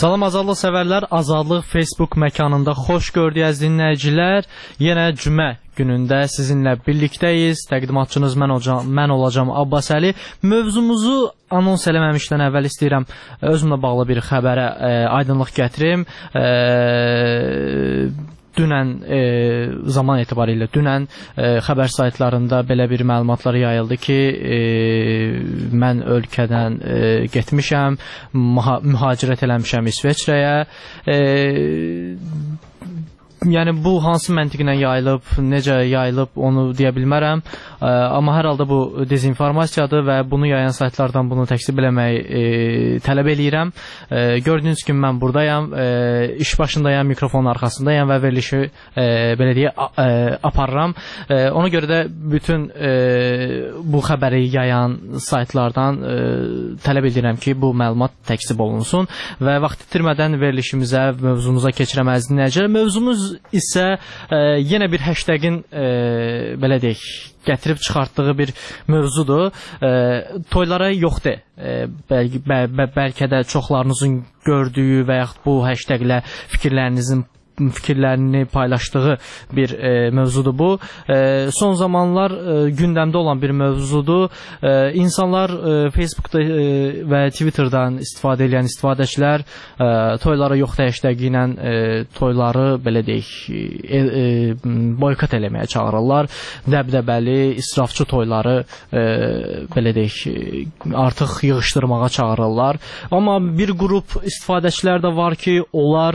Salam azadlıq sevərlər, Azadlıq Facebook məkanında xoş gördük əziz dinləyicilər. Yenə cümə günündə sizinlə birlikdəyiz. Təqdimatçınız mən olacağım Abbas Əli. Mövzumuzu anons eləməmişdən əvvəl istəyirəm özümlə bağlı bir xəbərə aydınlıq gətirim. Dünən zaman etibarilə xəbər saytlarında belə bir məlumatlar yayıldı ki, mən ölkədən getmişəm, mühacirət eləmişəm İsveçrəyə. Yəni bu hansı məntiqlə yayılıb, necə yayılıb onu deyə bilmərəm. Amma hər halda bu dezinformasiyadır və bunu yayan saytlardan bunu təksib eləməyi tələb eləyirəm. Gördüyünüz kimi mən buradayam, iş başındayam, mikrofonun arxasındayam və verilişi belə deyə aparıram. Ona görə də bütün bu xəbəri yayan saytlardan tələb edirəm ki, bu məlumat təksib olunsun və vaxt itirmədən verilişimizə, mövzumuza keçirəm əziz dinləyicilər. Mövzumuz isə yenə bir hashtagin belə deyək, gətirib çıxartdığı bir mövzudur. Toylara yoxdur. Bəlkə də çoxlarınızın gördüyü və yaxud bu hashtaglə fikirlərini paylaşdığı bir mövzudur bu. Son zamanlar gündəmdə olan bir mövzudur. İnsanlar Facebookda və Twitterdan istifadə edən istifadəçilər toylara yoxdur hashtagi ilə toyları belə deyək boykot eləməyə çağırırlar. Dəbdəbəli, israfçı toyları belə deyək artıq yığışdırmağa çağırırlar. Amma bir qrup istifadəçilər də var ki, onlar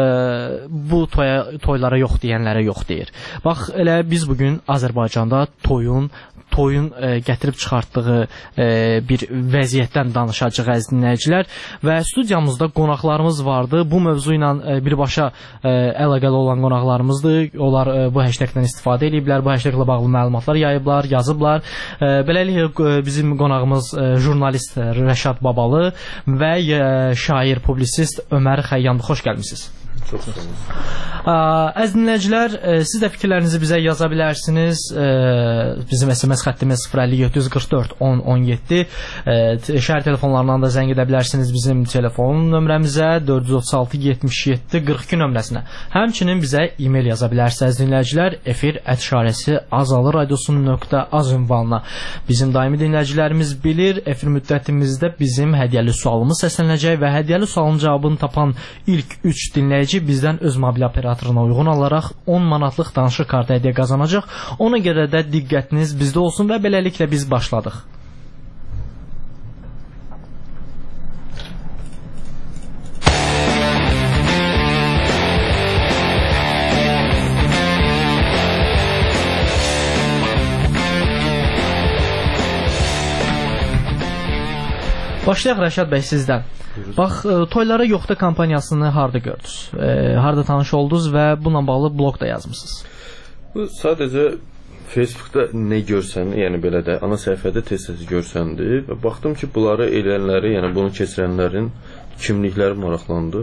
bu toylara yox deyənlərə yox deyir. Bax, elə biz bugün Azərbaycanda toyun gətirib çıxartdığı bir vəziyyətdən danışacağıq əziz dinləyicilər və studiyamızda qonaqlarımız vardı. Bu mövzu ilə birbaşa əlaqəli olan qonaqlarımızdır. Onlar bu hashtagdən istifadə ediblər, bu hashtagla bağlı məlumatlar yayıblar, yazıblar. Beləliklə bizim qonağımız jurnalist Rəşad Babalı və şair, publisist Ömər Xəyyamlı. Xoş gəlmisiniz. Çox sağ olun. Əziz dinləyicilər, siz də fikirlərinizi bizə yaza bilərsiniz. Bizim SMS xəttimiz 057 10 17. Şəhər telefonlarından da zəng edə bilərsiniz bizim telefon nömrəmizə 436 77 42 nömrəsinə. Həmçinin bizə e-mail yaza bilərsiniz dinləyicilər. efir@azalırradiosu.az ünvanına. Bizim daimi dinləyicilərimiz bilir, efir müddətimizdə bizim hədiyyəli sualımız səslənəcək və hədiyyəli sualın cavabını tapan ilk 3 dinləyici bizdən öz mobil operatoruna uyğun olaraq 10 manatlıq danışıq kartı hədiyyə qazanacaq. Ona görə də diqqətiniz bizdə olsun və beləliklə biz başladıq. Başlayaq Rəşad bəy sizdən. Bax, toylara yoxdur kampaniyasını harda gördünüz? Harda tanış oldunuz və bununla bağlı blog da yazmışsınız? Bu sadəcə Facebookda nə görsən, yəni belə də ana səhifədə tez-tez görsəndi və baxdım ki, bunları eləyənləri, yəni bunu keçirənlərin kimlikləri maraqlandı.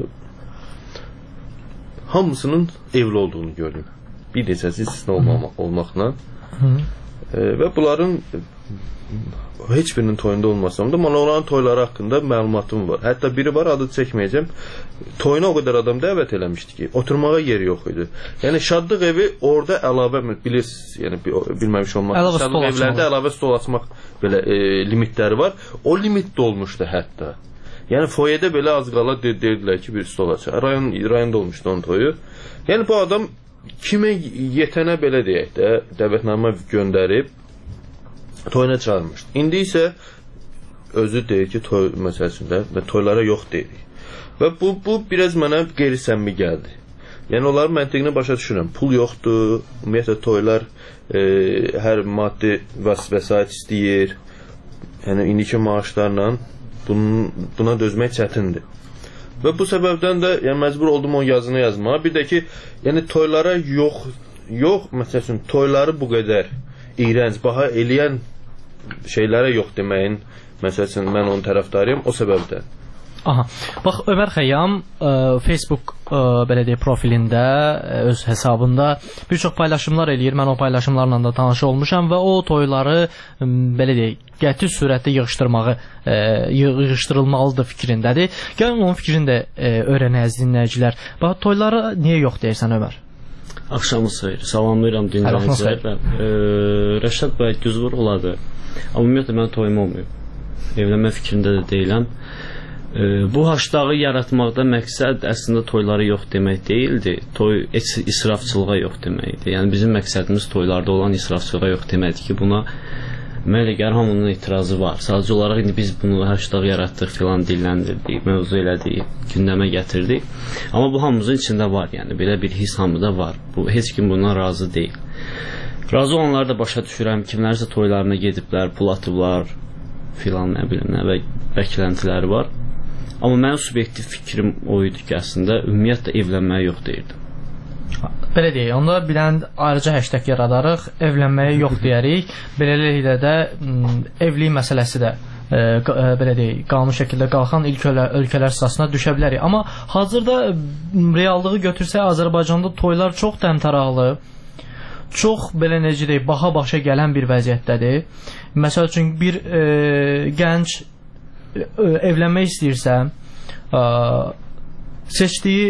Hamısının evli olduğunu gördüm. Bir neçəsi istisna olmaqla. Və bunların heç birinin toyunda olmasam da, mənə onların toyları haqqında məlumatım var. Hətta biri var, adı çəkməyəcəm. Toyuna o qədər adam dəvət eləmişdi ki, oturmağa yeri yox idi. Yəni şadlıq evi orada əlavə, bilirsiniz, yəni bilməmiş olmaq. Şadlıq evlərdə əlavə stol açmaq belə limitləri var. O limit dolmuşdu hətta. Yəni foyedə belə az qala dedilər ki, bir stol açaq. Rayonda olmuşdu onun toyu. Yəni bu adam kimə yetənə belə deyək də, dəvətnamə göndərib toyuna çağırmışdı. İndi isə özü deyir ki, toy məsələsində və toylara yox deyirik. Və bu biraz mənə qeyri-səmimi gəldi. Yəni onların məntiqini başa düşürəm. Pul yoxdur, ümumiyyətlə toylar hər maddi vəsait istəyir. Yəni indiki maaşlarla buna dözmək çətindir. Və bu səbəbdən də yəni məcbur oldum o yazını yazmağa. Bir də ki, yəni toylara yox, məsələn, toyları bu qədər iyrənc, baha eləyən şeylərə yox deməyin, məsələn, mən onun tərəfdarıyam, o səbəbdən. Aha. Bax, Ömər Xəyyam Facebook belə deyək profilində, öz hesabında bir çox paylaşımlar eləyir. Mən o paylaşımlarla da tanış olmuşam və o toyları belə deyək qəti surətdə yığışdırılmalıdır fikrindədir. Gəlin onun fikrini də öyrənək dinləyicilər. Bax, toyları niyə yox deyirsən Ömər? Axşamınız xeyir. Salamlayıram dinləyicilərə. Rəşad bəy düzvur oladı. Amma ümumiyyətlə mən toyum olmuyor. Evlənmə fikrində də deyiləm. Bu haşdağı yaratmaqda məqsəd əslində toyları yox demək deyildi. Toy israfçılığa yox deməkdir. Yəni bizim məqsədimiz toylarda olan israfçılığa yox deməkdir ki, buna mənə gəlir hamının etirazı var. Sadəcə olaraq indi biz bunu haşdaq yaratdıq filan dilləndirdik, mövzu elədik, gündəmə gətirdik. Amma bu hamımızın içində var, yəni belə bir his hamıda var. Bu heç kim bundan razı deyil. Razı olanları da başa düşürəm. Kimlərsə toylarına gediblər, pul atıblar filan, nə bilim nə və bəkləntiləri var. Amma mənim subyektiv fikrim o idi ki, əslində ümumiyyətlə evlənməyə yox deyirdim. Belə deyək, onda bilən ayrıca hashtag yaradarıq, evlənməyə yox deyərik. Beləliklə də evlilik məsələsi də belə deyək, qanun şəkildə qalxan ilk ölkələr sırasına düşə bilərik. Amma hazırda reallığı götürsək, Azərbaycanda toylar çox təmtəraqlı, çox belə necə deyək, baha başa gələn bir vəziyyətdədir. Məsəl üçün bir gənc evlənmək istəyirsə, seçdiyi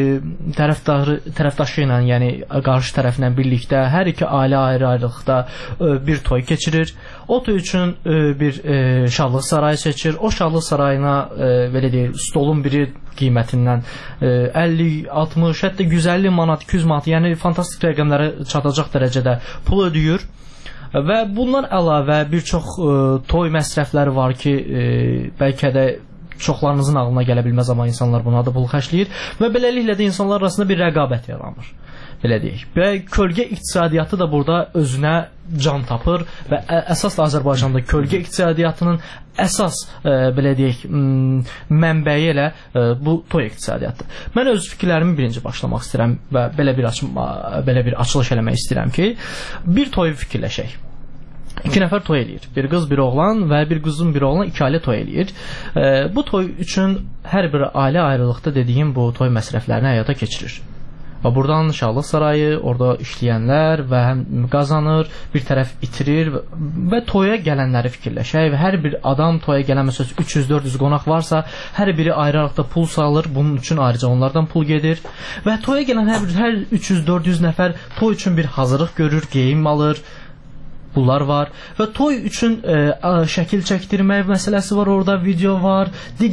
tərəfdaşı ilə, yəni qarşı tərəflə birlikdə hər iki ailə ayrı-ayrılıqda bir toy keçirir. O toy üçün bir şadlıq sarayı seçir. O şadlıq sarayına belə deyək, stolun biri qiymətindən 50, 60, hətta 150 manat, 200 manat, yəni fantastik rəqəmlərə çatacaq dərəcədə pul ödəyir. Və bundan əlavə bir çox toy məsrəfləri var ki, bəlkə də çoxlarınızın ağlına gələ bilməz, amma insanlar buna da pul xərcləyir və beləliklə də insanlar arasında bir rəqabət yaranır. Belə deyək. Və kölgə iqtisadiyyatı da burada özünə can tapır və əsas da Azərbaycanda kölgə iqtisadiyyatının əsas belə deyək mənbəyi elə bu toy iqtisadiyyatdır. Mən öz fikirlərimi birinci başlamaq istəyirəm və belə bir açılış eləmək istəyirəm ki, bir toyu fikirləşək. 2 nəfər toy eləyir. Bir qız, bir oğlan və bir qızın bir oğlan 2 ailə toy eləyir. Bu toy üçün hər bir ailə ayrılıqda dediyim bu toy məsrəflərini həyata keçirir. Buradan şadlıq sarayı, orada işləyənlər və həm qazanır, bir tərəf itirir və toya gələnləri fikirləşək və hər bir adam toya gələn məsələn 300-400 qonaq varsa, hər biri ayrı-ayrılıqda pul salır, bunun üçün ayrıca onlardan pul gedir və toya gələn hər 300-400 nəfər toy üçün bir hazırlıq görür, geyim alır. Bunlar var və toy üçün şəkil çəkdirmək məsələsi var, orada video var,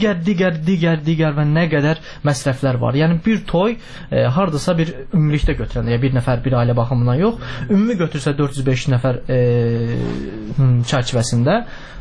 digər və nə qədər məsrəflər var. Yəni bir toy hardasa bir ümumilikdə götürəndə, bir nəfər bir ailə baxımından yox, ümumi götürsə 400-500 nəfər çərçivəsində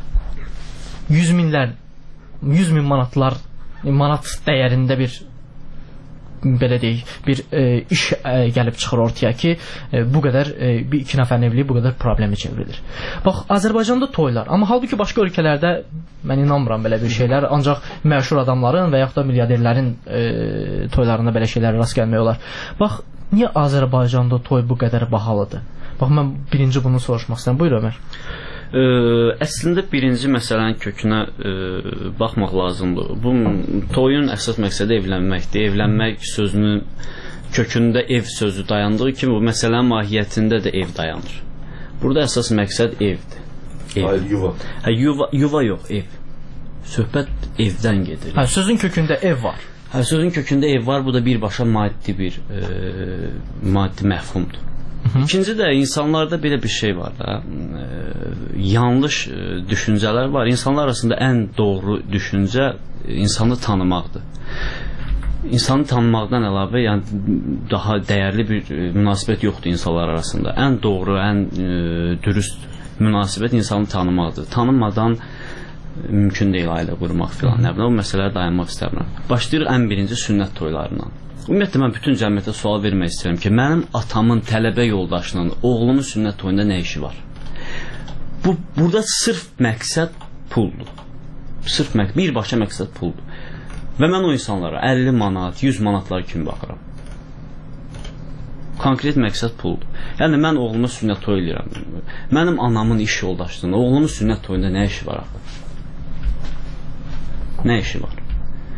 100 min manat dəyərində bir belə deyək, bir iş gəlib çıxır ortaya ki, bu qədər bir 2 nəfərin evliliyi bu qədər problemi çevrilir. Bax, Azərbaycanda toylar, amma halbuki başqa ölkələrdə mən inanmıram belə bir şeylər, ancaq məşhur adamların və yaxud da milyarderlərin toylarında belə şeylərə rast gəlmək olar. Bax, niyə Azərbaycanda toy bu qədər bahalıdır? Bax, mən birinci bunu soruşmaq istəyirəm. Buyur Ömər. Əslində birinci məsələnin kökünə baxmaq lazımdır. Bu toyun əsas məqsədi evlənməkdir. Evlənmək sözünün kökündə ev sözü dayandığı kimi bu məsələnin mahiyyətində də ev dayanır. Burada əsas məqsəd evdir. Hayır, yuva. Yuva yox, ev. Söhbət evdən gedir. Sözün kökündə ev var. Sözün kökündə ev var. Bu da birbaşa maddi məfhumdur. İkinci də insanlarda belə bir şey var da, yanlış düşüncələr var. İnsanlar arasında ən doğru düşüncə insanı tanımaqdır. İnsanı tanımaqdan əlavə, yəni daha dəyərli bir münasibət yoxdur insanlar arasında. Ən doğru, ən dürüst münasibət insanı tanımaqdır. Tanımadan mümkün deyil ailə qurmaq filan. Nə bilim, o məsələlərə dayanmaq istəmirəm. Başlayırıq ən birinci sünnət toylarından. Ümumiyyətlə mən bütün cəmiyyətə sual vermək istəyirəm ki, mənim atamın tələbə yoldaşının oğlunun sünnət toyunda nə işi var? Burada sırf məqsəd puldur. Birbaşa məqsəd puldur. Və mən o insanlara 50 manat, 100 manatlar kimi baxıram. Konkret məqsəd puldur. Yəni mən oğluma sünnət toy eləyirəm. Mənim anamın iş yoldaşlığında oğlumun sünnət toyunda nə işi var axı? Nə işi var?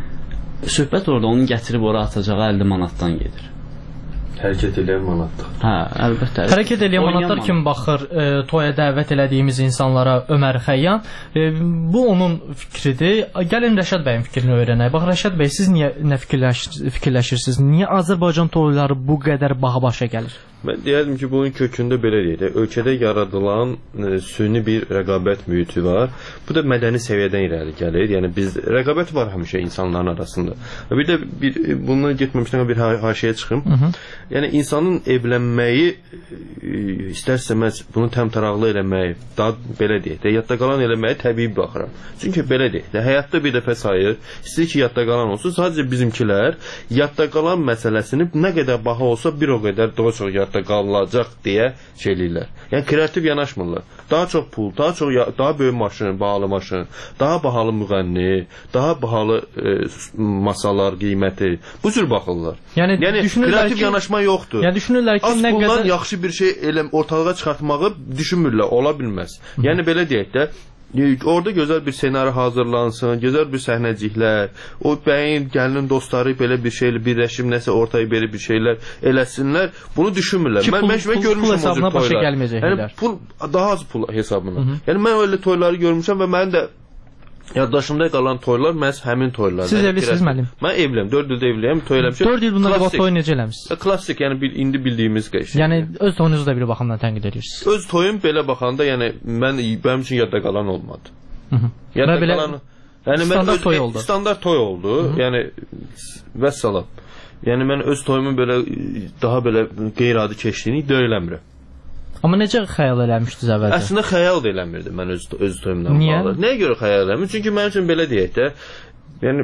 söhbət orada onun gətirib ora atacağı 50 manatdan gedir. Hərəkət edən manatdır. Hə, əlbəttə. Hərəkət edən manatlar kimi baxır toya dəvət elədiyimiz insanlara Ömər Xəyyam. Bu onun fikridir. Gəlin Rəşad bəyin fikrini öyrənək. Bax Rəşad bəy, siz nə fikirləşirsiniz? Niyə Azərbaycan toyları bu qədər baha başa gəlir? Mən deyərdim ki, bunun kökündə belə deyək. Ölkədə yaradılan süni bir rəqabət mühiti var. Bu da mədəni səviyyədən irəli gəlir. Yəni biz rəqabət var həmişə insanların arasında. Bir də bundan getməmişdən bir haşiyə çıxım. Yəni insanın evlənməyi istər-istəməz bunu təmtəraqlı eləməyi, daha belə deyək də, yadda qalan eləməyi təbii baxıram. Çünki belə deyək də, həyatda bir dəfə sayır, istəyir ki, yadda qalan olsun. Sadəcə bizimkilər yadda qalan məsələsini nə qədər baha olsa bir o qədər daha çox yadda qalacaq deyə şey eləyirlər. Yəni kreativ yanaşmırlar. Daha çox pul, daha böyük maşın, bahalı maşın, daha bahalı müğənni, daha bahalı masalar qiyməti. Bu cür baxırlar. Yəni kreativ yanaşma yoxdur. Yəni düşünürlər ki, nə qədər yaxşı bir şey ortalığa çıxartmağı düşünmürlər, ola bilməz. Yəni belə deyək də, orada gözəl bir senari hazırlansın, gözəl bir səhnəciklər, o bəyin, gəlinin dostları belə bir şeylə birləşib nəsə ortaya belə bir şeylər eləsinlər. Bunu düşünmürlər. Mən pul hesabına başa gəlməyəcəklər. Yəni pul, daha az pul hesabına. Yəni mən öyle toyları görmüşəm və mənim də yaddaşımda qalan toylar məhz həmin toylardır. Siz evlisiniz müəllim? Mən evliyəm, 4 ildə evliyəm, toy eləmişəm. 4 il bundan qabaq toy necə eləmisiniz? Klassik, yəni indi bildiyimiz şey. Yəni öz toyunuzu da bir baxımdan tənqid edirsiniz. Öz toyum belə baxanda, yəni mənim üçün yadda qalan olmadı. Yadda qalan, yəni standart toy oldu. Standart toy oldu. Yəni vəssalam. Yəni mən öz toyumun belə daha belə qeyri-adi keçdiyini iddia eləmirəm. Amma necə xəyal eləmişdiniz əvvəlcə? Əslində xəyal da eləmirdim mən öz toyumdan bağlı. Nəyə görə xəyal eləmirdim? Çünki mənim üçün belə deyək də, yəni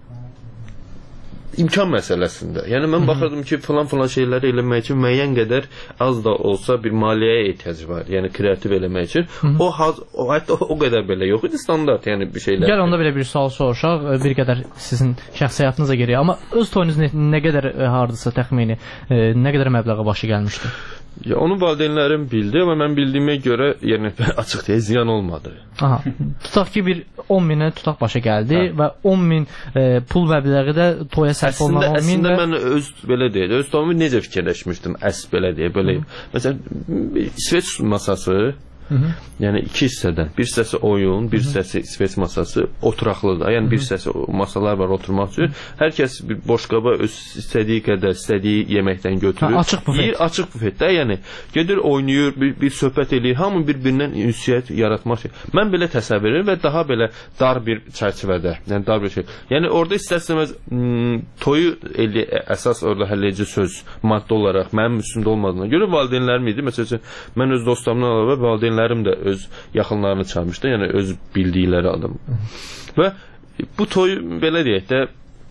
imkan məsələsində. Yəni mən baxırdım ki, falan şeyləri eləmək üçün müəyyən qədər az da olsa bir maliyyəyə ehtiyac var. Yəni kreativ eləmək üçün. Hətta o qədər belə yox idi, standart, yəni bir şeylər. Gəl onda belə bir sual soruşaq, bir qədər sizin şəxsi həyatınıza giriyor. Amma öz toyunuz nə qədər hardasa təxmini, nə qədər məbləğə başı gəlmişdi? Ya onun valideynlərim bildi, amma mən bildiyimə görə, yəni açıq deyə ziyan olmadı. Aha. Tutaq ki, bir 10.000-ə tutaq başa gəldi və 10.000 pul məbləği də toya sərf olunan 10.000. Əslində mən belə deyək, öz toyumu necə fikirləşmişdim, belə deyək, belə. Məsələn, İsveç masası, yəni iki hissədən, bir hissəsi oyun, bir hissəsi İsveç masası oturaqlıdır. Yəni bir hissəsi masalar var oturmaq üçün. Hər kəs bir boş qaba öz istədiyi qədər, istədiyi yeməkdən götürür. Açıq bufet. Yeyir, açıq bufetdə, yəni gedir, oynayır, bir söhbət eləyir, hamı bir-birindən ünsiyyət yaratmaq şey. Mən belə təsəvvür edirəm və daha belə dar bir çərçivədə, yəni dar bir şey. Yəni orada istərsəməz toyu əsas orada həlledici söz, maddə olaraq mənim üstümdə olmadığına görə valideynlərim idi. Məsələn, mən öz dostlarımdan əlavə valideynlərim də öz yaxınlarını çağırmışdı, yəni öz bildikləri adam. Və bu toy belə deyək də,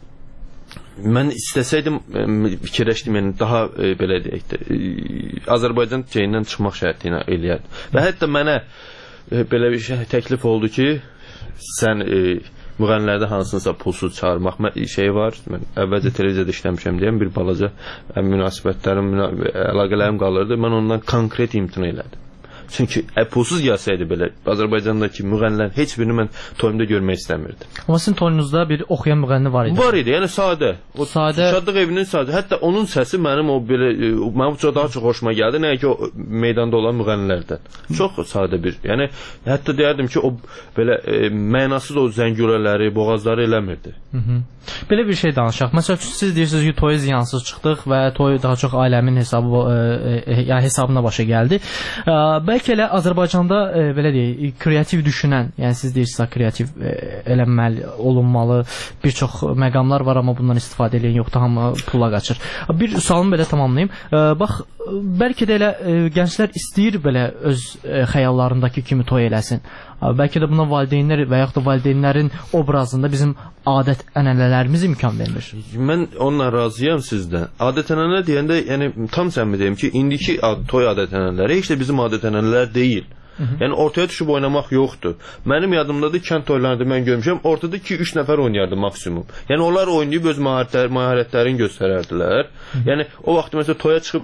mən istəsəydim, fikirləşdim, yəni daha belə deyək də, Azərbaycan şeyindən çıxmaq şərti ilə eləyərdim. Və hətta mənə belə bir şey təklif oldu ki, sən müğənnilərdə hansınsa pulsuz çağırmaq şey var. Mən əvvəlcə televiziyada işləmişəm deyəm, bir balaca münasibətlərim, əlaqələrim qalırdı. Mən ondan konkret imtina elədim. Çünki pulsuz gəlsəydi belə Azərbaycandakı müğənnilərin heç birini mən toyumda görmək istəmirdim. Amma sizin toyunuzda bir oxuyan müğənni var idi. Var idi, yəni sadə. O Şadlıq evinin sadə. Hətta onun səsi mənim daha çox xoşuma gəldi. Nəyə ki o meydanda olan müğənnilərdən. Çox sadə bir. Yəni hətta deyərdim ki, o belə mənasız o zəngürələri, boğazları eləmirdi. Belə bir şey danışaq. Məsələn, siz deyirsiniz ki, toya ziyansız çıxdıq və toy daha çox ailəmin hesabına başa gəldi. Bəlkə elə Azərbaycanda belə deyək, kreativ düşünən, yəni siz deyirsiniz kreativ eləməli, olunmalı, bir çox məqamlar var, amma bundan istifadə edən yoxdur, hamı pula qaçır. Bir sualımı belə tamamlayayım. Bax, bəlkə də elə gənclər istəyir belə öz xəyallarındakı kimi toy eləsin. Bəlkə də buna valideynlər və yaxud da valideynlərin obrazında bizim adət-ənənələrimiz imkan vermir. Mən onunla razıyam sizdən. Adət-ənənələr deyəndə, yəni tam səmimi deyim ki, indiki toy adət-ənənələri heç də bizim adət-ənənələr deyil. Yəni ortaya düşüb oynamaq yoxdur. Mənim yadımdadır, kənd toylarında mən görmüşəm, ortada 2-3 nəfər oynayardı maksimum. Yəni onlar oynayıb öz məharətlərini göstərərdilər. Yəni o vaxt məsələn toya çıxıb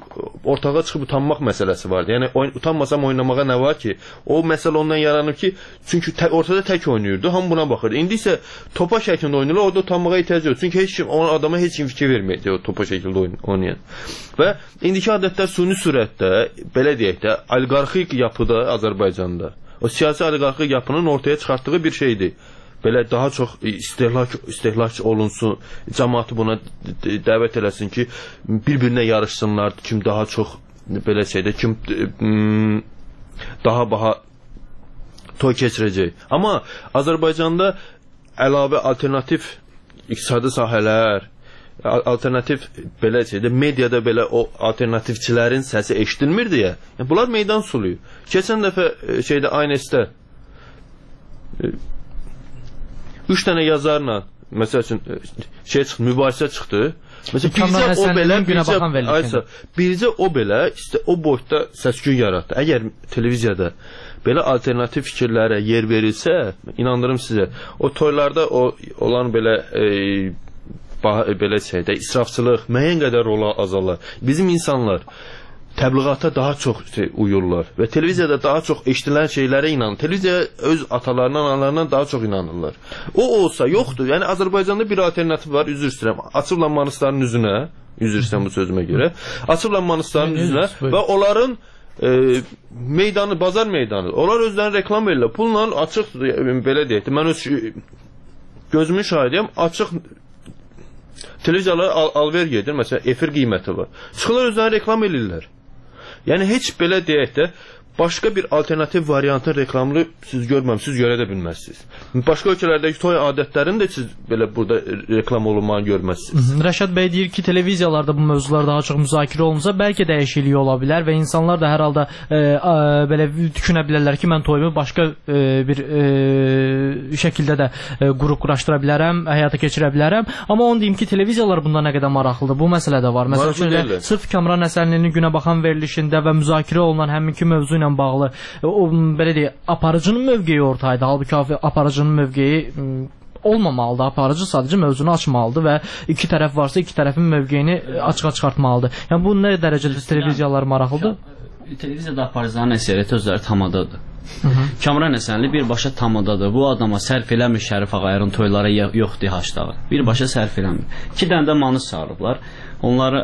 ortağa çıxıb utanmaq məsələsi vardı. Yəni utanmasam oynamağa nə var ki? O məsələ ondan yaranır ki, çünki ortada tək oynayırdı, hamı buna baxır. İndi isə topa şəklində oynayırlar, orada utanmağa ehtiyac yox. Çünki heç kim o adama heç kim fikir verməyəcək o topa şəkildə oynayan. Və indiki adətlər süni surətdə, belə deyək də, oliqarxik yapıda Azərbaycanda, o siyasi oliqarxik yapının ortaya çıxartdığı bir şeydir. Belə daha çox istehlak olunsun, cəmaatı buna dəvət eləsin ki, bir-birinə yarışsınlar, kim daha çox belə şeydə, kim daha baha toy keçirəcək. Amma Azərbaycanda əlavə alternativ iqtisadi sahələr, alternativ belə şeydə, mediada belə o alternativçilərin səsi eşidilmir deyə, bunlar meydan suluyur. Keçən dəfə şeydə ANS-də 3 dənə yazarla, məsəl üçün mübahisə çıxdı. Məsələn, bircə o belə o boyda səs-küy yaratdı. Əgər televiziyada belə alternativ fikirlərə yer verilsə, inandırım sizə, o toylarda olan belə belə şeydə israfçılıq müəyyən qədər rola azalar. Bizim insanlar təbliğata daha çox uyurlar və televiziyada daha çox eşidilən şeylərə inanır. Televiziya öz atalarından, analarından daha çox inanırlar. O olsa yoxdur. Yəni Azərbaycanda bir alternativ var, üzr istəyirəm. Açıblar manistların üzünə, üzr istəyirəm bu sözümə görə. Açıblar manistların üzünə və onların meydanı, bazar meydanı. Onlar özlərini reklam verirlər. Pulla açıq, belə deyək, mən öz gözümün şahidiyəm, açıq televiziyalara alver gedir, məsələn, efir qiyməti var. Çıxırlar özlərini reklam edirlər. Yəni heç belə deyək də başqa bir alternativ variantın reklamını siz görməmsiniz, görə də bilməzsiniz. Başqa ölkələrdəki toy adətlərini də siz belə burada reklam olunmanı görməzsiniz. Rəşad bəy deyir ki, televiziyalarda bu mövzular daha çox müzakirə olunsa, bəlkə dəyişiklik ola bilər və insanlar da hər halda belə düşünə bilərlər ki, mən toyumu başqa bir şəkildə də qrup quraşdıra bilərəm, həyata keçirə bilərəm. Amma onu deyim ki, televiziyalar bunda nə qədər maraqlıdır, bu məsələ də var. Məsələn, sırf Kamran Həsənlinin Günə Baxan verilişində və müzakirə olunan həminki mövzu ilə bağlı o belə deyək, aparıcının mövqeyi ortaydı. Halbuki aparıcının mövqeyi olmamalıdır. Aparıcı sadəcə mövzunu açmalıdır və iki tərəf varsa iki tərəfin mövqeyini açığa çıxartmalıdır. Yəni bu nə dərəcədə televiziyalar maraqlıdır? Televiziyada aparıcıların əksəriyyəti özləri tamadadır. Kamran Həsənli birbaşa tamadadır. Bu adama sərf eləmir Şərif Ağayarın toylara yox deyə haşdağı. Birbaşa sərf eləmir. 2 dənə də manız çağırıblar. Onları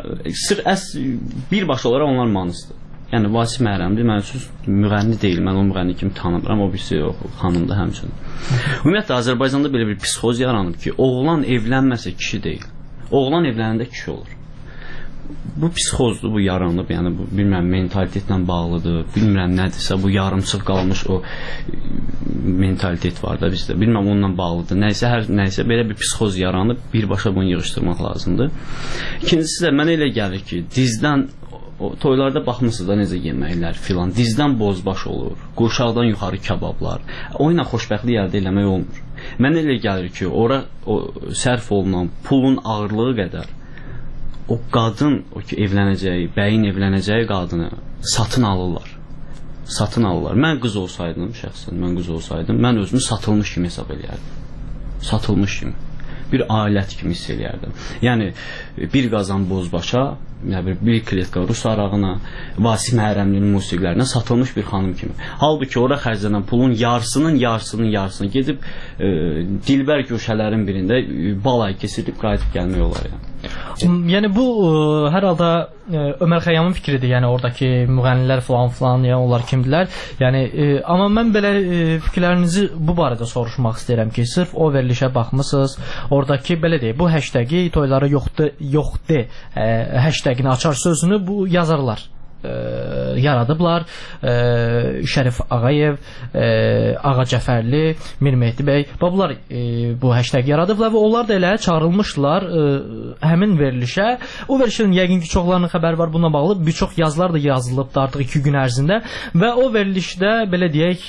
birbaşa olaraq onlar manızdır. Yəni Vasif Məhrəmli mənim üçün müğənni deyil. Mən o müğənni kimi tanımıram. O birisi yox, xanımdır həmçinin. Ümumiyyətlə Azərbaycanda belə bir psixoz yaranıb ki, oğlan evlənməsə kişi deyil. Oğlan evlənəndə kişi olur. Bu psixozdur, bu yaranıb, yəni bu bilmirəm mentalitetlə bağlıdır. Bilmirəm nədirsə, bu yarımçıq qalmış o mentalitet var da bizdə. Bilmirəm onunla bağlıdır. Nəysə belə bir psixoz yaranıb, birbaşa bunu yığışdırmaq lazımdır. İkincisi də mənə elə gəlir ki, dizdən toylarda baxmısınız da necə yeməklər filan, dizdən bozbaş olur, qurşaqdan yuxarı kabablar. O ilə xoşbəxtlik əldə eləmək olmur. Mənə elə gəlir ki, ora sərf olunan pulun ağırlığı qədər o qadın, o ki evlənəcəyi, bəyin evlənəcəyi qadını satın alırlar. Satın alırlar. Mən qız olsaydım, şəxsən mən qız olsaydım, mən özümü satılmış kimi hesab eləyərdim. Satılmış kimi. Bir alət kimi hiss eləyərdim. Yəni bir qazan bozbaşa, bir kletka rus arağına, Vasif Məhrəmlinin musiqilərinə satılmış bir xanım kimi. Halbuki ora xərclənən pulun yarısını gedib dilbər köşələrin birində balay keçirib qayıdıb gəlmək olar yəni. Yəni bu hər halda Ömər Xəyyamın fikridir, yəni oradakı müğənnilər falan, yəni onlar kimdilər? Yəni amma mən belə fikirlərinizi bu barədə soruşmaq istəyirəm ki, sırf o verilişə baxmısınız, oradakı belə deyək, bu hashtagi toylara yoxdur, hashtagini açar sözünü bu yazarlar yaradıblar. Şərif Ağayev, Ağa Cəfərli, Mir Mehdi bəy, bunlar bu hashtag yaradıblar və onlar da elə çağırılmışdılar həmin verilişə. O verilişin yəqin ki çoxlarının xəbəri var bununla bağlı. Bir çox yazılar da yazılıbdı artıq 2 gün ərzində və o verilişdə belə deyək,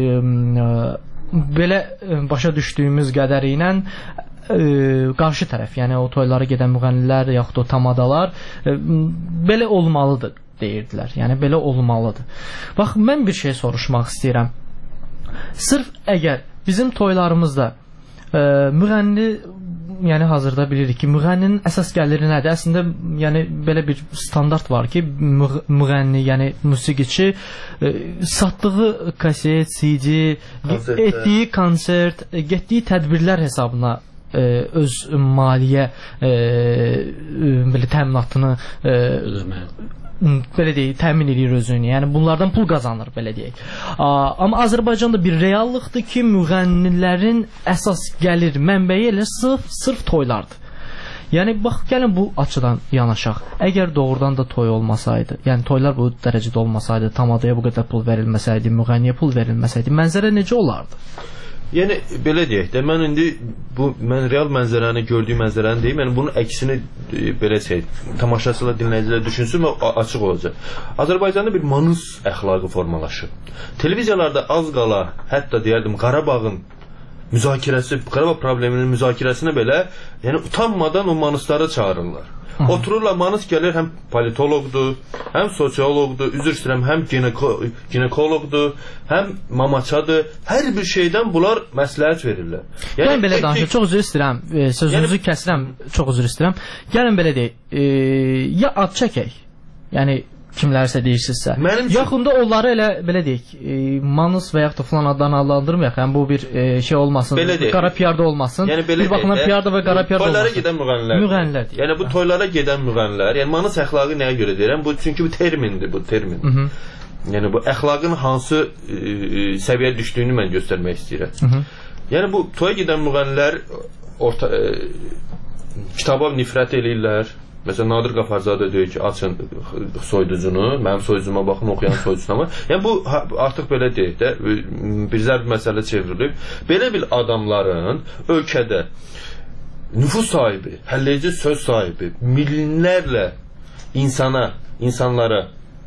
belə başa düşdüyümüz qədəri ilə qarşı tərəf, yəni o toylara gedən müğənnilər yaxud o tamadalar belə olmalıdır deyirdilər. Yəni belə olmalıdır. Bax, mən bir şey soruşmaq istəyirəm. Sırf əgər bizim toylarımızda müğənni yəni hazırda bilirik ki, müğənninin əsas gəliri nədir? Əslində yəni belə bir standart var ki, müğənni, yəni musiqiçi satdığı kaset, CD, etdiyi konsert, getdiyi tədbirlər hesabına öz maliyyə belə təminatını belə deyək, təmin edir özünü. Yəni bunlardan pul qazanır, belə deyək. Amma Azərbaycanda bir reallıqdır ki, müğənnilərin əsas gəlir mənbəyi elə sırf toylardır. Yəni bax, gəlin bu açıdan yanaşaq. Əgər doğrudan da toy olmasaydı, yəni toylar bu dərəcədə olmasaydı, tamadaya bu qədər pul verilməsəydi, müğənniyə pul verilməsəydi, mənzərə necə olardı? Yəni belə deyək də, mən indi mən real mənzərəni, gördüyüm mənzərəni deyim, yəni bunun əksini belə tamaşaçılar, dinləyicilər düşünsün və açıq olacaq. Azərbaycanda bir manus əxlaqı formalaşıb. Televiziyalarda az qala, hətta deyərdim, Qarabağın müzakirəsi, Qarabağ probleminin müzakirəsinə belə, yəni utanmadan o manusları çağırırlar. Otururlar, manus gəlir, həm politologdur, həm sosiologdur, üzr istəyirəm, həm ginekoloqdur, həm mamaçadır. Hər bir şeydən bunlar məsləhət verirlər. Yəni belə danışır, çox üzr istəyirəm, sözünüzü kəsirəm, çox üzr istəyirəm. Gəlin belə deyək, ya ad çəkək, yəni kimlərsə deyirsinizsə. Yaxın da onları elə belə deyək, manus və yaxud da filan addan adlandırmayaq. Yəni bu bir şey olmasın, qara piyarda olmasın. Yəni, bir baxımdan piyarda və qara piyarda olmasın. Toylara gedən müğənnilər. Yəni bu toylara gedən müğənnilər, yəni manus əxlaqı nəyə görə deyirəm? Bu çünki bu termindir, bu termin. Yəni bu əxlaqın hansı səviyyəyə düşdüyünü mən göstərmək istəyirəm. Yəni bu toya gedən müğənnilər kitaba nifrət eləyirlər. Məsələn, Nadir Qafarzadə deyir ki, açın soyuducunu, mənim soyuducuma baxın, oxuyan soyuducuna. Yəni bu artıq belə deyək də, bir zərb məsələ çevrilib. Belə bir adamların ölkədə nüfuz sahibi, həlləyici söz sahibi, minlərlə insanlara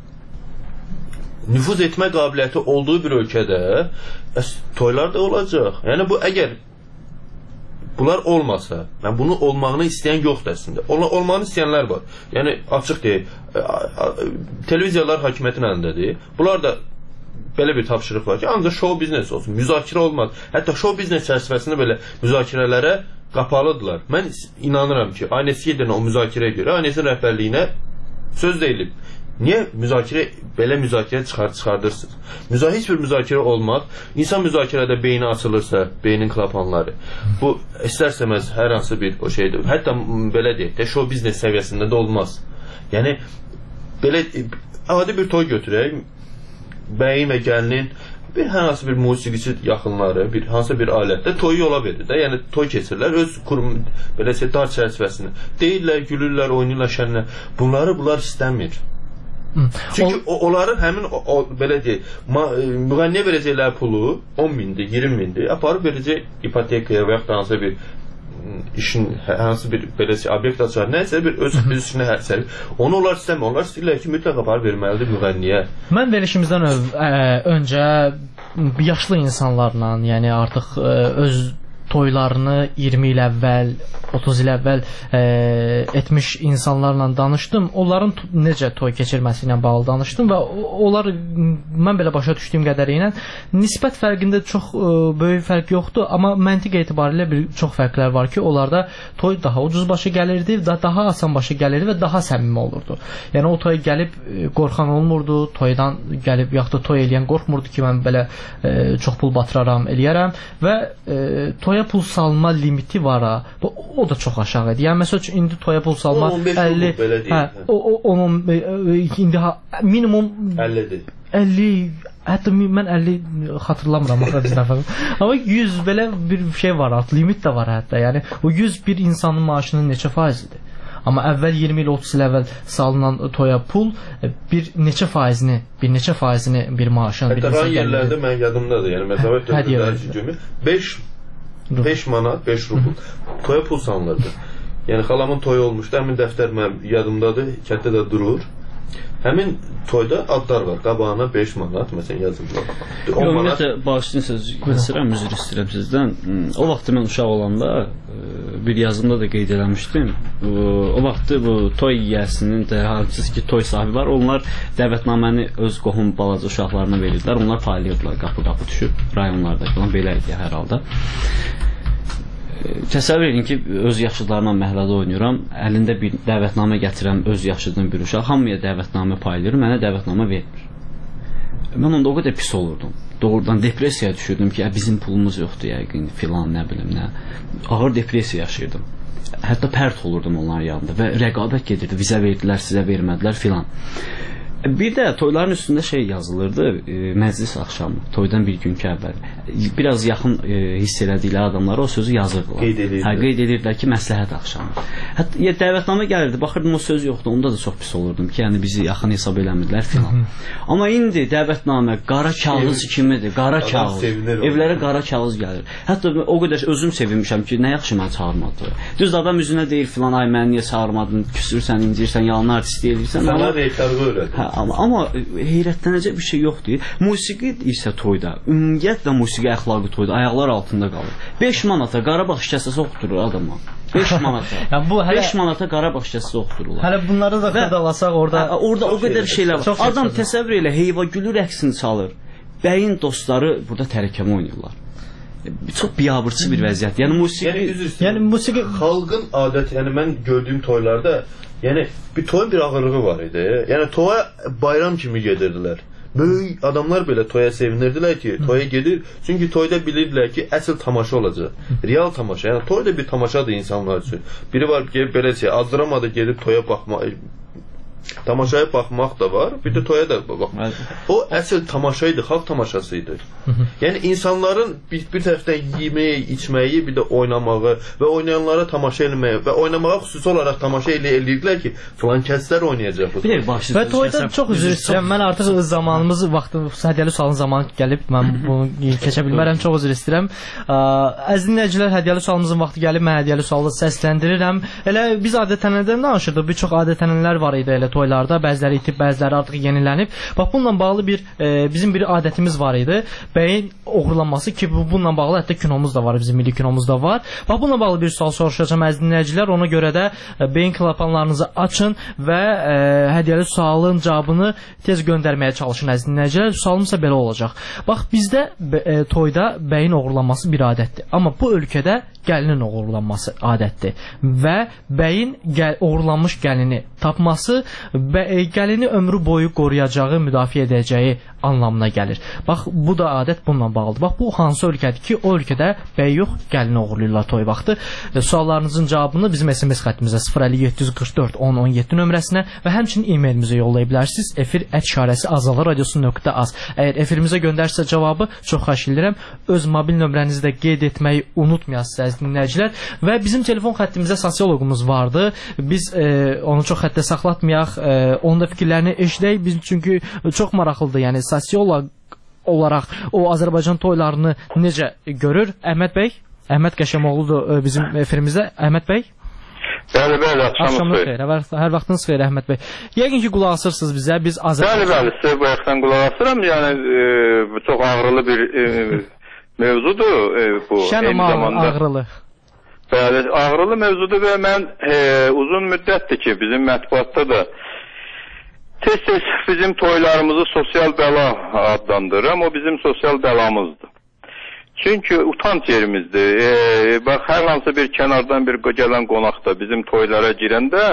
nüfuz etmə qabiliyyəti olduğu bir ölkədə toylar da olacaq. Yəni bu əgər bunlar olmasa, yəni bunu olmağını istəyən yoxdur əslində. Olmağını istəyənlər var. Yəni açıq deyək, televiziyalar hakimiyyətin əlindədir. Bunlar da belə bir tapşırıq var ki, ancaq show biznes olsun, müzakirə olmaz. Hətta show biznes çərçivəsində belə müzakirələrə qapalıdırlar. Mən inanıram ki, aynəsi gedən o müzakirəyə görə, aynəsi rəhbərliyinə söz deyilib. Niyə belə müzakirə çıxardırsınız? Heç bir müzakirə olmaz. İnsan müzakirədə beyni açılırsa, beynin klapanları, bu istərsəməz hər hansı bir o şeydir. Hətta belə deyək də, show biznes səviyyəsində də olmaz. Yəni, belə adi bir toy götürək, bəyin və gəlinin hər hansı bir musiqiçi yaxınları, hansı bir alətdə toyu yola verir də. Yəni, toy keçirlər, öz kurum, belə dar çərçivəsində. Deyirlər, gülürlər, oynayırlar, şənlər. Bunlar istəmir. Çünki onların həmin belə deyək, müğənniyə verəcəklər pulu 10 mindir, 20 mindir, aparıb verəcək ipotekaya və yaxud da hansı bir işin, hansı bir belə obyekt açar, nəsə bir öz işinə hərsəlir. Onu onlar istəmir. Onlar istəyirlər ki, mütləq aparıb verməlidir müğənniyə. Mən verilişimizdən öncə yaşlı insanlarla, yəni artıq öz toylarını 20 il əvvəl, 30 il əvvəl etmiş insanlarla danışdım. Onların necə toy keçirməsi ilə bağlı danışdım və onlar, mən belə başa düşdüyüm qədərilə, nisbət fərqində çox böyük fərq yoxdur, amma məntiq etibarilə çox fərqlər var ki, onlarda toy daha ucuz başa gəlirdi, daha asan başa gəlirdi və daha səmimi olurdu. Yəni o toya gəlib qorxan olmurdu, toydan gəlib yaxud da toy eləyən qorxmurdu ki, mən belə çox pul batıraram, eləyərəm və toya pul salma limiti var ha. O da çox aşağı idi. Yəni məsəl üçün indi toya pul salma 50, onun indi minimum 50-dir. 50, hətta mən 50 xatırlamıram axı bizdən falan. Amma 100 belə bir şey var, limit də var hətta. Yəni o 100 bir insanın maaşının neçə faizidir? Amma əvvəl 20 il 30 il əvvəl salınan toya pul bir neçə faizini bir maaşın bir insan yerlərdə mən yadımdadır. Yəni məsələn 5 manat, 5 rubl toya pul salınırdı. Yəni xalamın toyu olmuşdu, həmin dəftər mənim yadımdadır, kətdə də durur. Həmin toyda adlar var. Qabağına 5 manat məsələn yazılır. Ümumiyyətlə bağışlayın söz keçirəm, üzr istəyirəm sizdən. O vaxt mən uşaq olanda bir yazımda da qeyd eləmişdim. O vaxt bu toy yiyəsinin də hansısı ki toy sahibi var, onlar dəvətnaməni öz qohum balaca uşaqlarına verirdilər. Onlar paylayırdılar qapı-qapı düşüb rayonlarda falan, belə idi hər halda. Təsəvvür edin ki, öz yaşıdlarımla məhəllədə oynayıram, əlində bir dəvətnamə gətirəm, öz yaşıdığım bir uşaq, hamıya dəvətnamə paylayır, mənə dəvətnamə vermir. Mən onda o qədər pis olurdum. Doğrudan depressiyaya düşürdüm ki, bizim pulumuz yoxdur yəqin, filan, nə bilim, nə. Ağır depressiya yaşayırdım. Hətta pərt olurdum onların yanında və rəqabət gedirdi, vizə verdilər, sizə vermədilər, filan. Bir də toyların üstündə şey yazılırdı, məclis axşamı, toydan bir günkü əvvəl. Biraz yaxın hiss elədikləri adamlara o sözü yazırdılar. Qeyd edirdilər ki, məsləhət axşamı. Hətta dəvətnamə gəlirdi, baxırdım o söz yoxdur, onda da çox pis olurdum ki, yəni bizi yaxın hesab eləmirdilər filan. Amma indi dəvətnamə qara kağız kimidir, qara kağız. Evlərə qara kağız gəlir. Hətta o qədər özüm sevinmişəm ki, nə yaxşı mən çağırmadı. Düz adam üzünə deyir filan, ay mən niyə çağırmadın, küsürsən, incirsən, yalan artist eləyirsən. Sənə reytarğı öyrədir. Amma heyrətlənəcək bir şey yoxdur. Musiqi isə toyda, ümumiyyətlə musiqi əxlaqı toyda ayaqlar altında qalır. 5 manata Qarabağ şikəstəsi oxuturur adama. 5 manata. Yəni bu 5 manata Qarabağ şikəstəsi oxutururlar. Hələ bunları da xırdalasaq orada o qədər şeylər var. Adam təsəvvür elə Heyvagülü rəqsini çalır. Bəyin dostları burada tərəkəmə oynayırlar. Çox biabırçı bir vəziyyət. Yəni musiqi xalqın adəti, yəni mən gördüyüm toylarda, yəni bir toyun bir ağırlığı var idi. Yəni toya bayram kimi gedirdilər. Böyük adamlar belə toya sevinirdilər ki, toya gedir. Çünki toyda bilirdilər ki, əsl tamaşa olacaq. Real tamaşa. Yəni toy da bir tamaşadır insanlar üçün. Biri var ki, belə şey, azdıramadı gedib toya baxmaq. Tamaşaya baxmaq da var, bir də toya da baxmaq. O əsl tamaşa idi, xalq tamaşası idi. Yəni insanların bir tərəfdən yeməyi, içməyi, bir də oynamağı və oynayanlara tamaşa etməyi və oynamağa xüsusi olaraq tamaşa eləyirdilər ki, filan kəslər oynayacaq. Və toyda çox üzr istəyirəm. Mən artıq zamanımız, vaxtımız, Hədiyyəli sualın zamanı gəlib, mən bunu keçə bilmərəm, çox üzr istəyirəm. Əziz dinləyicilər, Hədiyyəli sualımızın vaxtı gəlib, mən Hədiyyəli sualı səsləndirirəm. Elə biz adət-ənənələrdən danışırdıq, bir çox adət-ənənələr var idi elə toylarda, bəziləri itib, bəziləri artıq yenilənib. Bax, bununla bağlı bizim bir adətimiz var idi. Bəyin oğurlanması ki, bununla bağlı hətta kinomuz da var, bizim milli kinomuz da var. Bax, bununla bağlı bir sual soruşacağım əziz dinləyicilər. Ona görə də beyin klapanlarınızı açın və hədiyyəli sualın cavabını tez göndərməyə çalışın əziz dinləyicilər. Sualım isə belə olacaq. Bax, bizdə toyda bəyin oğurlanması bir adətdir. Amma bu ölkədə gəlinin oğurlanması adətdir. Və bəyin oğurlanmış gəlini tapması gəlini ömrü boyu qoruyacağı, müdafiə edəcəyi anlamına gəlir. Bax, bu da adət bununla bağlıdır. Bax, bu hansı ölkədir ki, o ölkədə bəy yox, gəlini oğurlayırlar toy vaxtı. Suallarınızın cavabını bizim SMS xəttimizə 05744 1017 nömrəsinə və həmçinin e-mailimizə yollaya bilərsiniz. efir@azalaradiosu.az. Əgər efirimizə göndərsə cavabı, çox xahiş edirəm, öz mobil nömrənizi də qeyd etməyi unutmayasınız əziz dinləyicilər. Və bizim telefon xəttimizdə sosioloqumuz vardı. Biz onu çox xəttə saxlatmayaq, onun da fikirlərini eşidək, biz çünki çox maraqlıdır. Yəni sosioloq olaraq o Azərbaycan toylarını necə görür? Əhməd bəy, Əhməd Qəşəmoğludur bizim efirimizdə. Əhməd bəy? Bəli, axşamınız xeyir. Hər vaxtınız xeyir Əhməd bəy. Yəqin ki, qulaq asırsınız bizə. Biz Bəli, sizə bu yaxdan qulaq asıram. Yəni çox ağrılı bir mövzudur bu. Şən amma ağrılı. Bəli, ağrılı mövzudur və mən uzun müddətdir ki, bizim mətbuatda da tez-tez bizim toylarımızı sosial bəla adlandırıram. O bizim sosial bəlamızdır. Çünki utanç yerimizdir. Bax, hər hansı bir kənardan bir gələn qonaq da bizim toylara girəndə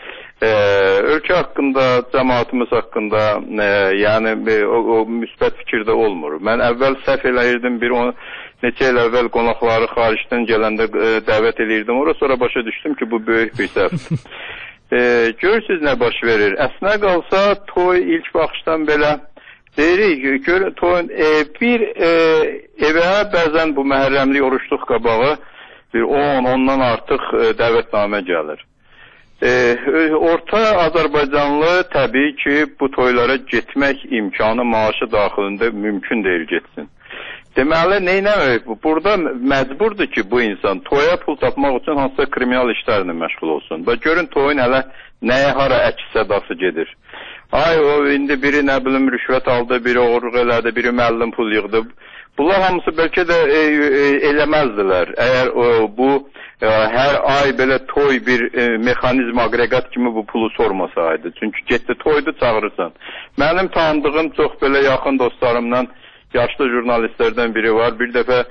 ölkə haqqında, cəmaatımız haqqında yəni o müsbət fikirdə olmur. Mən əvvəl səhv eləyirdim, neçə il əvvəl qonaqları xaricdən gələndə dəvət eləyirdim. Ora sonra başa düşdüm ki, bu böyük bir səhvdir. Görürsünüz nə baş verir. Əslinə qalsa toy ilk baxışdan belə deyirik, toyun bir evə bəzən bu məhərrəmlik oruçluq qabağı bir 10-ondan artıq dəvətnamə gəlir. Orta Azərbaycanlı təbii ki, bu toylara getmək imkanı maaşı daxilində mümkün deyil getsin. Deməli, neynəmək? Burada məcburdur ki, bu insan toya pul tapmaq üçün hansısa kriminal işlərlə məşğul olsun. Və görün toyun hələ nəyə hara əks sədası gedir. Ay, o indi biri nə bilim rüşvət aldı, biri oğurluq elədi, biri müəllim pul yığdı. Bunlar hamısı bəlkə də eləməzdilər. Əgər bu hər ay belə toy bir mexanizm, aqreqat kimi bu pulu sormasaydı. Çünki getdi toydu çağırırsan. Mənim tanıdığım çox belə yaxın dostlarımdan yaşlı jurnalistlərdən biri var. Bir dəfə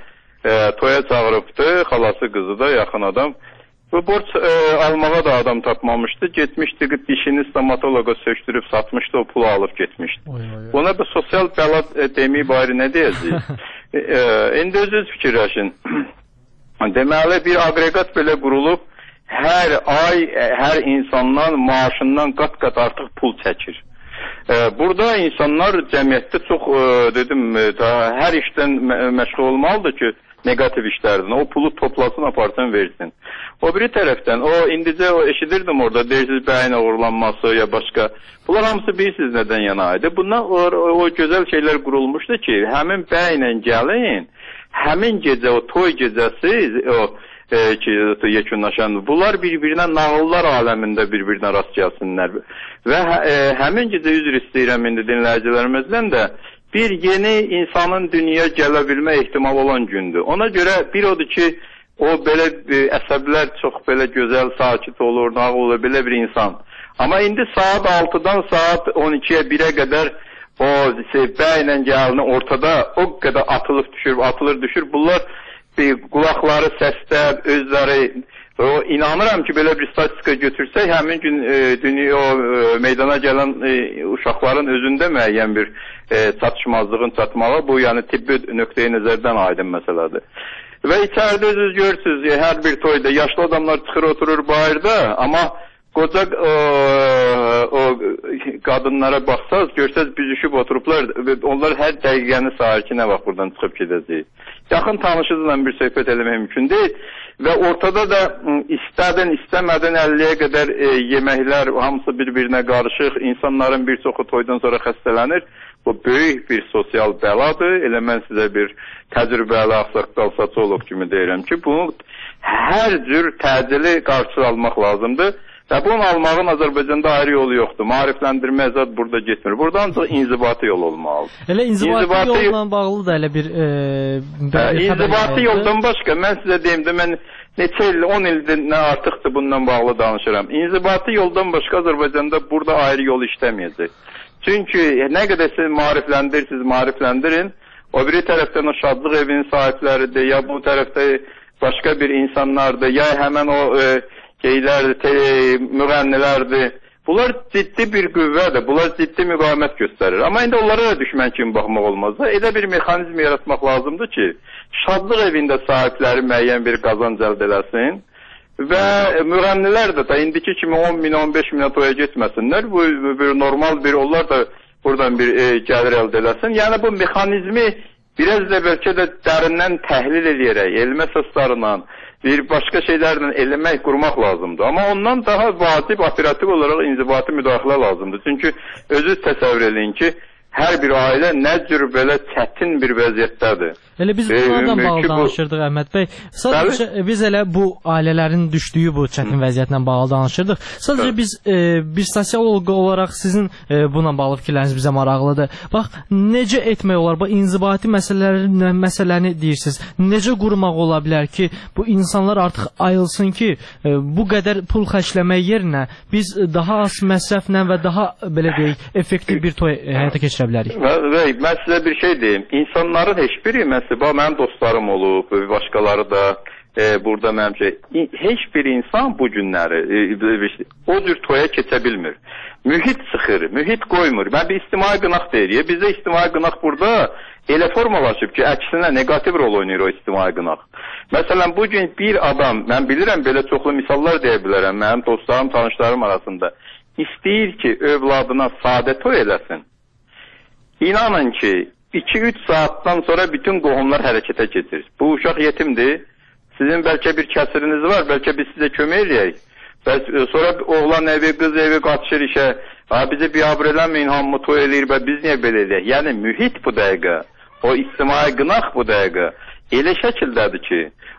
toya çağırıbdı, xalası qızı da yaxın adam. Bu borç almağa da adam tapmamışdı. Getmişdi, dişini stomatologa söktürüb satmışdı, o pulu alıb getmişdi. Buna da sosial bəla deməyib ayrı nə deyəcəyik? İndi özünüz fikirləşin. Deməli, bir aqreqat belə qurulub, hər ay, hər insandan, maaşından qat-qat artıq pul çəkir. Burada insanlar cəmiyyətdə çox, dedim, hər işdən məşğul olmalıdır ki, negativ işlərdən. O pulu toplasın, aparsın, versin. O biri tərəfdən, indicə eşidirdim orada, deyirsiniz, bəyin uğurlanması ya başqa. Bunlar hamısı bilirsiniz nədən yana idi. Bundan o gözəl şeylər qurulmuşdu ki, həmin bəylə gəlin, həmin gecə, o toy gecəsi, ki yekunlaşan, bunlar bir-birinə nağıllar aləmində bir-birinə rast gəlsinlər. Və həmin gecə üzr istəyirəm indi dinləyicilərimizdən də, bir yeni insanın dünyaya gələ bilmə ehtimal olan gündür. Ona görə bir odur ki, o belə əsəblər çox belə gözəl, sakit olur, nağıl olur, belə bir insan. Amma indi saat 6-dan saat 12-yə 1-ə qədər o bəylə gəlini ortada o qədər atılır düşür. Bunlar qulaqları səsdə, özləri, inanıram ki, belə bir statistika götürsək, həmin gün meydana gələn uşaqların özündə müəyyən bir çatışmazlığın çatmağı, bu yəni tibbi nöqteyi nəzərdən aydın məsələdir. Və içəridə özünüz görürsünüz, hər bir toyda yaşlı adamlar çıxır, oturur bayırda, amma qoca qadınlara baxsaz, görsəz büzüşüb oturublar, onlar hər dəqiqəni sayır ki, nə vaxt buradan çıxıb gedəcək. Yaxın tanışınızla bir söhbət eləmək mümkün deyil və ortada da istədin, istəmədin 50-yə qədər yeməklər, hamısı bir-birinə qarışıq, insanların bir çoxu toydan sonra xəstələnir. Bu böyük bir sosial bəladır. Elə mən sizə bir təcrübəli ağsaqqal sosioloq kimi deyirəm ki, bunu hər cür təcili qarşısı almaq lazımdır. Və bunun almağın Azərbaycanda ayrı yolu yoxdur. Maarifləndirmə zat burada getmir. Burada ancaq inzibati yol olmalıdır. Elə inzibati yolla bağlı da elə bir... İnzibati yoldan başqa, mən sizə deyim də, mən neçə il, 10 ildir nə artıqdır bundan bağlı danışıram. İnzibati yoldan başqa Azərbaycanda burada ayrı yol işləməyəcək. Çünki nə qədər siz maarifləndirin, o biri tərəfdən o şadlıq evinin sahibləridir, ya bu tərəfdə başqa bir insanlardır, ya həmən o müğənnilərdir. Bunlar ciddi bir qüvvədir, bunlar ciddi müqavimət göstərir. Amma indi onlara da düşmən kimi baxmaq olmaz da. Elə bir mexanizm yaratmaq lazımdır ki, şadlıq evində sahibləri müəyyən bir qazanc əldə eləsin. Və müğənnilər də indiki kimi 10 min, 15 minə toya getməsinlər. Bu bir normal bir, onlar da buradan bir gəlir əldə eləsin. Yəni bu mexanizmi biraz da bəlkə də dərindən təhlil edərək, elmə əsaslarla, bir başqa şeylərlə eləmək, qurmaq lazımdır. Amma ondan daha vacib, operativ olaraq inzibati müdaxilə lazımdır. Çünki özü təsəvvür edin ki, hər bir ailə nə cür belə çətin bir vəziyyətdədir. Elə biz bunlardan bağlı danışırdıq, Əhməd bəy. Sadəcə biz elə bu ailələrin düşdüyü bu çətin vəziyyətlə bağlı danışırdıq. Sadəcə biz bir sosioloq olaraq sizin buna bağlı fikirləriniz bizə maraqlıdır. Bax, necə etmək olar? Bu inzibati məsələni deyirsiniz. Necə qurmaq ola bilər ki, bu insanlar artıq ayılsın ki, bu qədər pul xərcləmək yerinə biz daha az məsrəflə və daha belə deyək, effektiv bir toy həyata keçirə bilərik. Mən sizə bir şey deyim. İnsanların heç biri, mənim dostlarım olub, başqaları da burada məncə, heç bir insan bu günləri o cür toya keçə bilmir. Mühit sıxır, mühit qoymur. Mən bir ictimai qınaq deyirik. Bizdə ictimai qınaq burada elə formalaşıb ki, əksinə negativ rol oynayır o ictimai qınaq. Məsələn, bugün bir adam, mən bilirəm, belə çoxlu misallar deyə bilərəm, mənim dostlarım, tanışlarım arasında, istəyir ki, övladına sadə toy eləsin. İnanın ki, 2-3 saatdan sonra bütün qohumlar hərəkətə keçir. Bu uşaq yetimdir. Sizin bəlkə bir kəsiriniz var, bəlkə biz sizə kömək edək. Sonra oğlan evi, qız evi qaçışır işə. Bizi biabr eləməyin, hamı toy eləyir və biz niyə belə eləyək? Yəni mühit bu dəqiqə, o ictimai qınaq bu dəqiqə elə şəkildədir ki,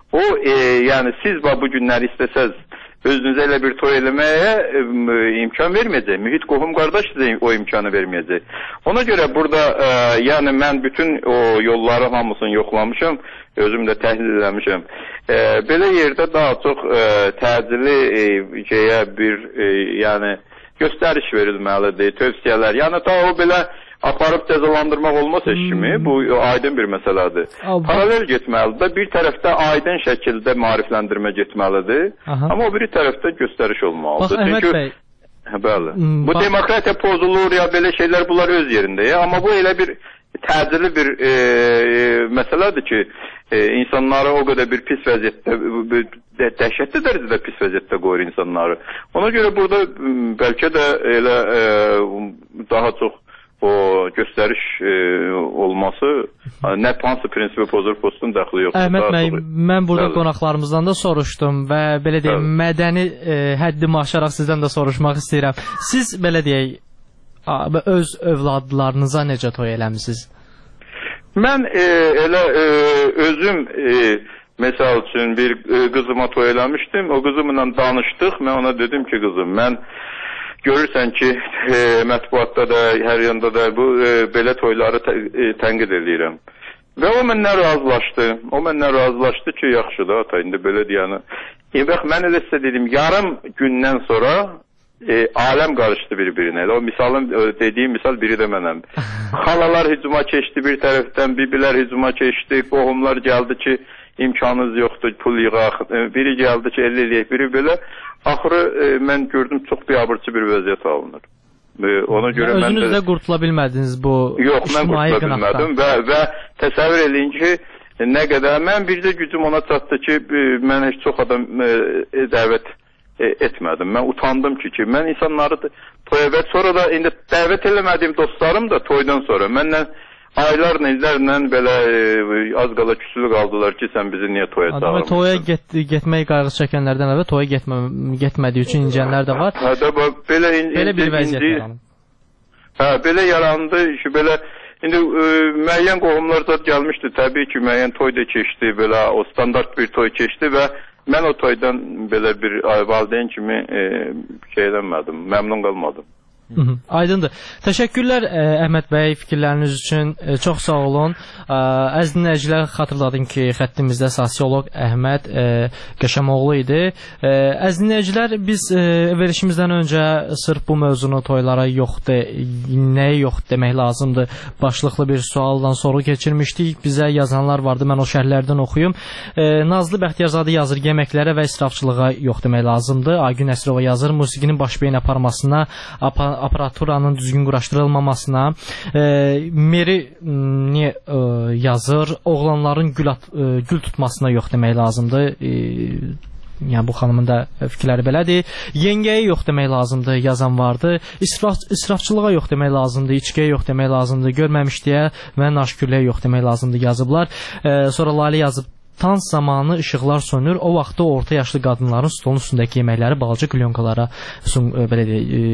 yəni siz bu günləri istəsəz, özünüzə elə bir toy eləməyə imkan verməyəcək. Mühit qohum qardaş sizə o imkanı verməyəcək. Ona görə burada yəni mən bütün o yolları hamısını yoxlamışam, özüm də təhlil eləmişəm. Belə yerdə daha çox təcili bir yəni göstəriş verilməlidir, tövsiyələr. Yəni ta o belə aparıb cəzalandırmaq olmaz heç kimi. Bu aydın bir məsələdir. Paralel getməlidir. Bir tərəfdə aydın şəkildə maarifləndirmə getməlidir. Amma o biri tərəfdə göstəriş olmalıdır. Bax, Əhməd bəy. Bəli. Bu demokratiya pozulur ya belə şeylər bunlar öz yerində. Amma bu elə bir təcili bir məsələdir ki, insanları o qədər bir pis vəziyyətdə, dəhşətli dərəcədə pis vəziyyətdə qoyur insanları. Ona görə burada bəlkə də elə daha çox o göstəriş olması nə hansı prinsipi pozur, postun dəxli yoxdur. Əhməd bəy, mən burada qonaqlarımızdan da soruşdum və belə deyək, mədəni həddimi aşaraq sizdən də soruşmaq istəyirəm. Siz belə deyək, öz övladlarınıza necə toy eləmisiniz? Mən elə özüm məsəl üçün bir qızıma toy eləmişdim. O qızımla danışdıq. Mən ona dedim ki, qızım, mən görürsən ki, mətbuatda da, hər yanda da bu belə toyları tənqid edirəm. Və o məndən razılaşdı ki, yaxşı da ata, indi belə deyəni. Bax, mən elə sizə dedim, yarım gündən sonra aləm qarışdı bir-birinə. O misalın, dediyim misal biri də mənəm. Xalalar hücuma keçdi bir tərəfdən, bibilər hücuma keçdi, qohumlar gəldi ki, imkanınız yoxdur, pul yığaq. Biri gəldi ki, 50 eləyək, biri belə. Axırı mən gördüm, çox biabırçı bir vəziyyət alınır. Ona görə özünüz də qurtula bilmədiniz bu yox, mən qurtula bilmədim və təsəvvür edin ki, nə qədər, mən bircə gücüm ona çatdı ki, mən heç çox adam dəvət etmədim. Mən utandım ki, mən insanları toya və sonra da indi dəvət eləmədiyim dostlarım da toydan sonra məndən aylarla, illərlə belə az qala küsülü qaldılar ki, sən bizi niyə toya çağırmırsın? Toya getmək qayğısı çəkənlərdən əvvəl toya getmədiyi üçün incənlər də var. Belə bir vəziyyət yaranıb. Belə yarandı ki, belə indi müəyyən qohumlar da gəlmişdi, təbii ki, müəyyən toy da keçdi, belə o standart bir toy keçdi və mən o toydan belə bir valideyn kimi şey eləmədim, məmnun qalmadım. Aydındır. Təşəkkürlər Əhməd bəy fikirləriniz üçün. Çox sağ olun. Əziz dinləyicilər, xatırladım ki, xəttimizdə sosioloq Əhməd Qəşəmoğlu idi. Əziz dinləyicilər, biz verilişimizdən öncə sırf bu mövzunu toylara yoxdur, nəyə yoxdur demək lazımdır başlıqlı bir sualdan soru keçirmişdik. Bizə yazanlar vardı, mən o şərhlərdən oxuyum. Nazlı Bəxtiyarzadə yazır, yeməklərə və israfçılığa yox demək lazımdır. Aygün Əsrova yazır, musiqinin baş beyin aparmasına, aparaturanın düzgün quraşdırılmamasına. Meri yazır, oğlanların gül tutmasına yox demək lazımdır. Yəni bu xanımın da fikirləri belədir. Yengəyə yox demək lazımdır, yazan vardı. İsrafçılığa yox demək lazımdır, içkiyə yox demək lazımdır, görməmişliyə və naşükürlüyə yox demək lazımdır yazıblar. Sonra Lalə yazıb, tans zamanı işıqlar sönür, o vaxtda orta yaşlı qadınların stolun üstündəki yeməkləri balaca klyonkalara, belə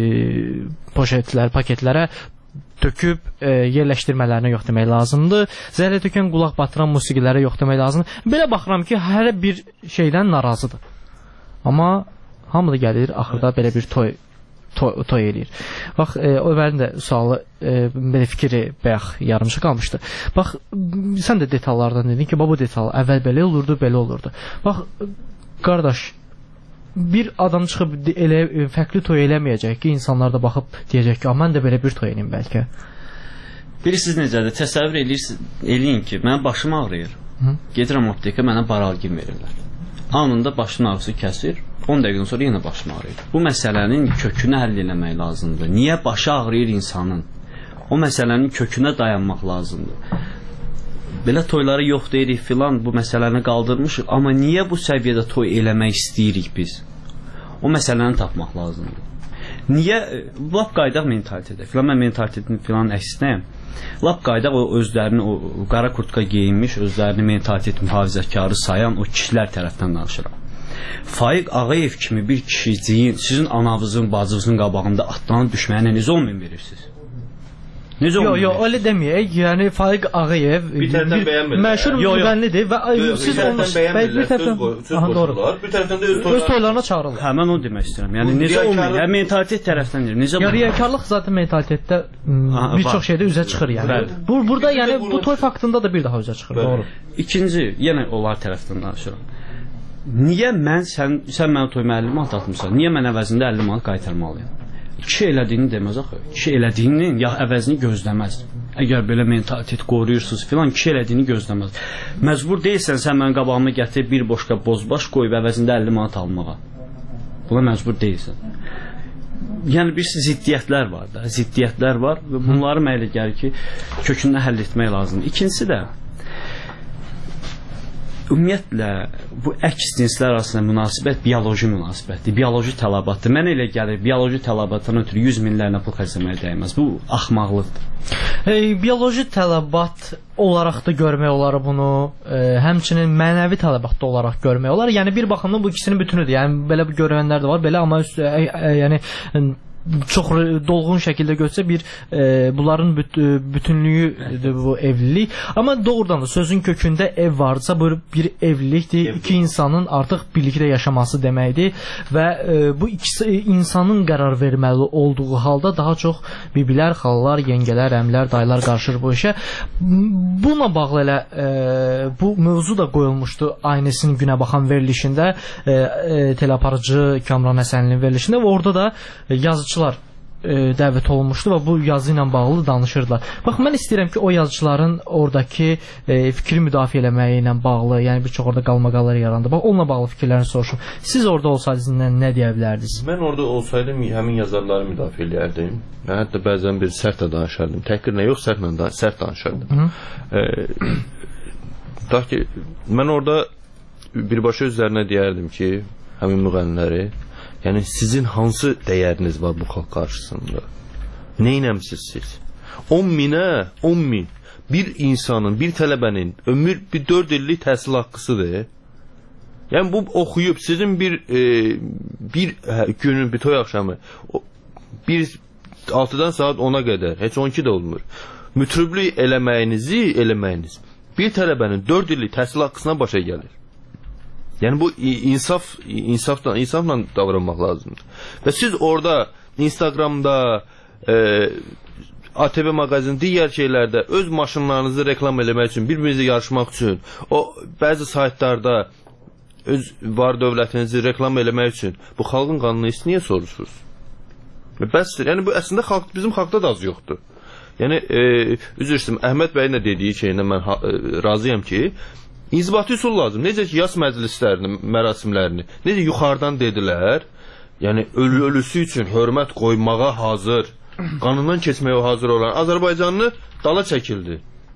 paketlərə töküb yerləşdirmələrinə yox demək lazımdır. Zəhlə tökən qulaq batıran musiqilərə yox demək lazımdır. Belə baxıram ki, hər bir şeydən narazıdır. Amma hamı da gəlir, axırda belə bir toy eləyir. Bax, Ömərin də sualı, belə fikri bayaq yarımçı qalmışdı. Bax, sən də detallardan dedin ki, bu detal əvvəl belə olurdu, belə olurdu. Bax, qardaş, bir adam çıxıb fərqli toy eləməyəcək ki, insanlar da baxıb deyəcək ki, mən də belə bir toy eləyim bəlkə. Bilirsiniz necədir? Təsəvvür eləyin ki, mənim başım ağrıyır. Gedirəm aptekə, mənə baralgin verirlər. Anında başın ağrısı kəsir, 10 dəqiqədən sonra yenə başım ağrıyır. Bu məsələnin kökünü həll eləmək lazımdır. Niyə başı ağrıyır insanın? O məsələnin kökünə dayanmaq lazımdır. Belə toyları yox deyirik filan, bu məsələni qaldırmışıq, amma niyə bu səviyyədə toy eləmək istəyirik biz? O məsələni tapmaq lazımdır. Niyə? Lap qaydaq mentalitetdə. Filan mən mentalitetini filan əksinəyəm. Lap qaydaq o özlərini, o qara kurtka geyinmiş, özlərini mentalitet mühafizəkarı sayan o kişilər tərəfdən danışıram. Faiq Ağayev kimi bir kişiciyin sizin anavızın, bacınızın qabağında atlanıb düşməyinə necə olmayın verirsiniz? Yox, öyle deməyək. Yəni Faiq Ağayev məşhur müğənnidir və siz onu söz qoşurlar, bir tərəfdən də öz toylarına çağırırlar. Hə, mən onu demək istəyirəm. Yəni necə olmayır? Hə, mentalitet tərəfdəndir. Necə? Riyakarlıq zaten mentalitetdə bir çox şeydə üzə çıxır yəni. Burada yəni bu toy faktında da bir daha üzə çıxır. Doğru. İkinci, yenə onlar tərəfdən danışıram. Niyə sən mənə toy 50 manat atmısan? Niyə mən əvəzində 50 manat qaytarmalıyam? kişi elədiyini deməz axı. Kişi elədiyinin ya əvəzini gözləməz. Əgər belə mentalitet qoruyursunuz filan, kişi elədiyini gözləməz. Məcbur deyilsən sən mənim qabağıma gətir bir boşqa bozbaş qoyub əvəzində 50 manat almağa. Buna məcbur deyilsən. Yəni bir ziddiyyətlər var da, ziddiyyətlər var və bunları mənə elə gəlir ki, kökündən həll etmək lazımdır. İkincisi də ümumiyyətlə bu əks cinslər arasında münasibət bioloji münasibətdir, bioloji tələbatdır. Mənə elə gəlir, bioloji tələbatdan ötürü 100 minlərlə pul xərcləməyə dəyməz. Bu axmaqlıqdır. Bioloji tələbat olaraq da görmək olar bunu, həmçinin mənəvi tələbat da olaraq görmək olar. Yəni bir baxımdan bu ikisinin bütünüdür. Yəni belə görənlər də var, belə amma yəni çox dolğun şəkildə götürsə bunların bütünlüyüdür bu evlilik. Amma doğrudan da sözün kökündə ev varsa bu bir evlilikdir. İki insanın artıq birlikdə yaşaması deməkdir və bu ikisi insanın qərar verməli olduğu halda daha çox bibilər, xalalar, yengələr, əmlər, dayılar qarışır bu işə. Buna bağlı elə bu mövzu da qoyulmuşdu Aynesin Günə Baxan verilişində, teleaparıcı Kamran Həsənlinin verilişində və orada da yazıcılar dəvət olunmuşdu və bu yazı ilə bağlı danışırdılar. Bax, mən istəyirəm ki, o yazıcıların oradakı fikri müdafiə eləməyi ilə bağlı, yəni bir çox orada qalmaqallar yarandı. Bax, onunla bağlı fikirlərini soruşum. Siz orada olsaydınız nə deyə bilərdiniz? Mən orada olsaydım həmin yazarları müdafiə eləyərdim. Mən hətta bəzən bir sərt də danışardım. Təhqirlə yox, sərt danışardım. Ta ki, mən orada birbaşa üzərinə deyərdim ki, həmin müğənniləri, yəni sizin hansı dəyəriniz var bu xalq qarşısında? Neynəmsiz siz? 10 min bir insanın, bir tələbənin ömür bir 4 illik təhsil haqqısıdır. Yəni bu oxuyub sizin bir günün bir toy axşamı 6-dan saat 10-a qədər, heç 12 də olmur. Mütrüblük eləməyiniz bir tələbənin 4 illik təhsil haqqısına başa gəlir. Yəni bu insafla davranmaq lazımdır. Və siz orada Instagramda, ATV mağazin, digər şeylərdə öz maşınlarınızı reklam eləmək üçün, bir-birinizlə yarışmaq üçün, o bəzi saytlarda öz var dövlətinizi reklam eləmək üçün bu xalqın qanunu niyə soruşursunuz? Bəsdir. Yəni bu əslində bizim xalqda da az yoxdur. Yəni üzr istəyirəm, Əhməd bəyin də dediyi şeylə mən razıyam ki, İnzibati üsul lazım. Necə ki, yas məclislərini, mərasimlərini, necə yuxarıdan dedilər, yəni ölüsü üçün hörmət qoymağa hazır, qanından keçməyə hazır olan Azərbaycanlı dala çəkildi.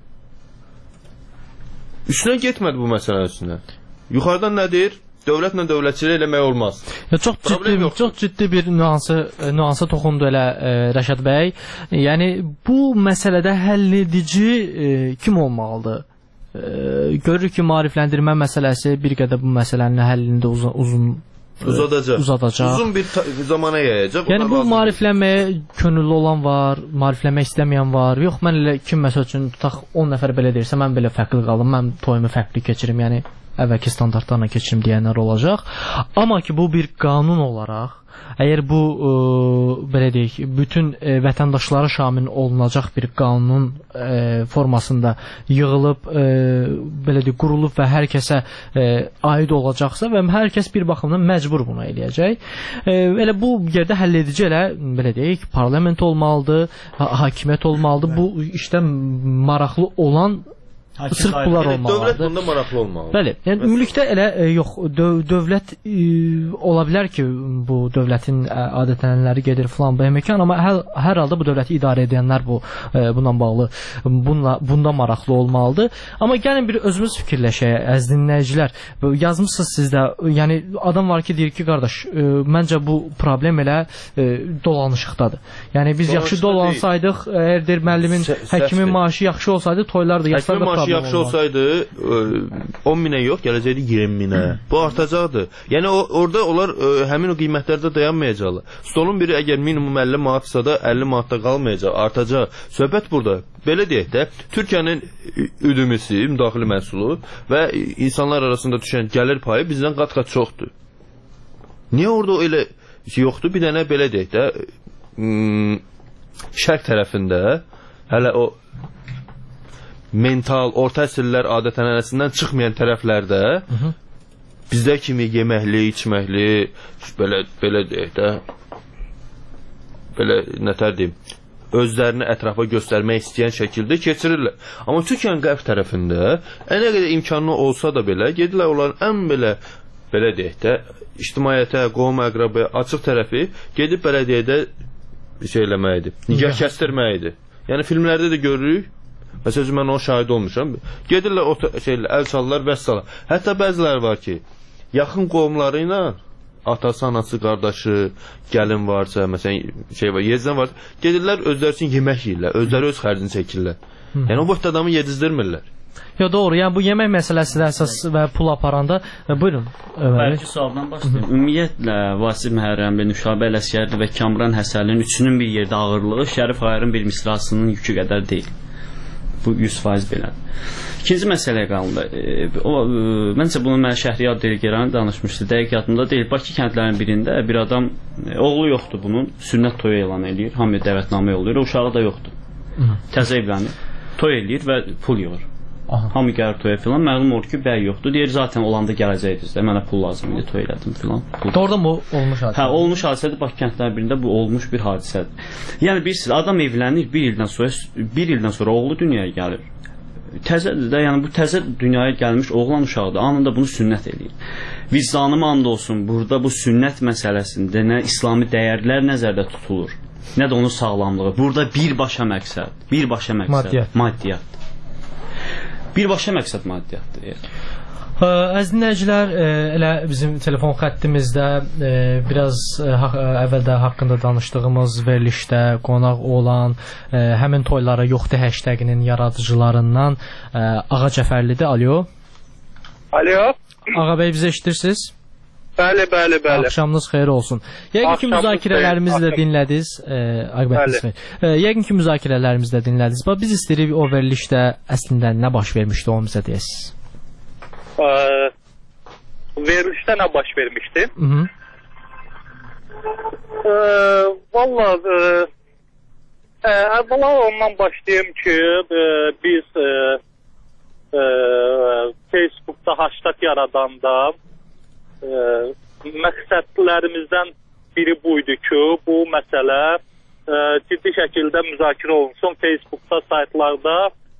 Üstünə getmədi bu məsələnin üstünə. Yuxarıdan nədir? Dövlətlə dövlətçilik eləmək olmaz. Çox ciddi bir nüansa toxundu elə Rəşad bəy. Yəni bu məsələdə həll edici kim olmalıdır? Görürük ki, maarifləndirmə məsələsi bir qədər bu məsələnin həllində uzadacaq. Uzun bir zamana yayacaq. Yəni bu maariflənməyə könüllü olan var, maariflənmək istəməyən var. Yox, mən elə kim məsəl üçün tutaq 10 nəfər belə deyirsə, mən belə fərqli qalım, mən toyumu fərqli keçirim, yəni əvvəlki standartlarla keçirim deyənlər olacaq. Amma ki, bu bir qanun olaraq, əgər bu belə deyək, bütün vətəndaşlara şamil olunacaq bir qanun formasında yığılıb, belə deyək, qurulub və hər kəsə aid olacaqsa və hər kəs bir baxımdan məcbur buna eləyəcək. Elə bu yerdə həll edici elə, belə deyək, parlament olmalıdır, hakimiyyət olmalıdır. Bu işdə maraqlı olan sırf bunlar olmalıdır. Dövlət bunda maraqlı olmalıdır. Bəli, yəni ümumilikdə elə yox, dövlət ola bilər ki, bu dövlətin adətənənləri gedir filan bu mekan, amma hər halda bu dövləti idarə edənlər bununla bağlı, bunda maraqlı olmalıdır. Amma gəlin bir özümüz fikirləşək, əziz dinləyicilər. Yazmışsınız siz də, yəni adam var ki, deyir ki, qardaş, məncə bu problem elə dolanışıqdadır. Yəni biz yaxşı dolansaydıq, əgər deyir müəllimin, həkimin maaşı yaxşı olsaydı, toylar da yaşlar yaxşı olsaydı 10 minə yox, gələcəkdi 20 minə. Bu artacaqdır. Yəni orada onlar həmin o qiymətlərdə dayanmayacaqlar. Stolun biri əgər minimum 50 manatsa da 50 manatda qalmayacaq, artacaq. Söhbət burada. Belə deyək də, Türkiyənin üdümüsü, müdaxili məhsulu və insanlar arasında düşən gəlir payı bizdən qat-qat çoxdur. Niyə orada elə yoxdur? Bir dənə belə deyək də, şərq tərəfində hələ o mental, orta əsrlər adət-ənənəsindən çıxmayan tərəflərdə bizdə kimi yeməkli, içməkli, belə deyək də, belə nətər deyim, özlərini ətrafa göstərmək istəyən şəkildə keçirirlər. Amma Türkiyənin qərb tərəfində nə qədər imkanı olsa da belə, gedirlər onların ən belə deyək də, ictimaiyyətə, qohum əqrabaya açıq tərəfi gedib bələdiyyədə şey eləməkdir, nigah kəsdirməkdir. Yəni filmlərdə də görürük. Məsələn, mən ona şahid olmuşam. Gedirlər o əl çalırlar və s. Hətta bəziləri var ki, yaxın qohumları ilə atası, anası, qardaşı, gəlin varsa, məsələn, şey var, yezdən varsa, gedirlər özləri üçün yemək yeyirlər, özləri öz xərcini çəkirlər. Yəni o vaxt adamı yedizdirmirlər. Yo, doğru. Yəni bu yemək məsələsi də əsas və pul aparanda, buyurun. Bəlkə sualdan başlayayım. Ümumiyyətlə Vasif Məhərrəmli, Nüşabə Ələsgərli və Kamran Həsənlinin üçünün bir yerdə ağırlığı Şərif Ayarın bir misrasının yükü qədər deyil. Bu 100% belədir. İkinci məsələyə qaldı. Məncə bunu mənə Şəhriyar Delgeran danışmışdı. Dəqiq yadımda deyil. Bakı kəndlərinin birində bir adam, oğlu yoxdur bunun, sünnət toyu elan eləyir, hamıya dəvətnamə yollayır, uşağı da yoxdur. Təzə evlənir, toy eləyir və pul yığır. Hamı gəlir toya filan, məlum olur ki, bəy yoxdur. Deyir, zaten olanda gələcəkdir də, mənə pul lazım idi, toy elədim filan. Doğrudan bu olmuş hadisədir. Hə, olmuş hadisədir. Bakı kəndlərinin birində bu olmuş bir hadisədir. Yəni bilirsiniz, adam evlənir, bir ildən sonra oğlu dünyaya gəlir. Təzədir də, yəni bu təzə dünyaya gəlmiş oğlan uşaqdır. Anında bunu sünnət eləyir. Vicdanıma and olsun, burada bu sünnət məsələsində nə İslami dəyərlər nəzərdə tutulur, nə də onun sağlamlığı. Burada birbaşa məqsəd maddiyyat. Birbaşa məqsəd maddiyyatdır. Əziz dinləyicilər, elə bizim telefon xəttimizdə biraz əvvəldə haqqında danışdığımız verilişdə qonaq olan həmin toylara yoxdur hashtaginin yaradıcılarından Ağa Cəfərlidir. Alo. Alo. Ağa bəy, bizə eşidirsiniz? Bəli. Axşamınız xeyir olsun. Yəqin ki, müzakirələrimizi də dinlədiniz. Yəqin ki, müzakirələrimizi də dinlədiniz. Biz istəyirik o verilişdə əslində nə baş vermişdi, onu bizə deyəsiniz. Verilişdə nə baş vermişdi? Vallahi əvvəla ondan başlayayım ki, biz Facebook'da hashtag yaradanda məqsədlərimizdən biri buydu ki, bu məsələ ciddi şəkildə müzakirə olunsun Facebook'da, saytlarda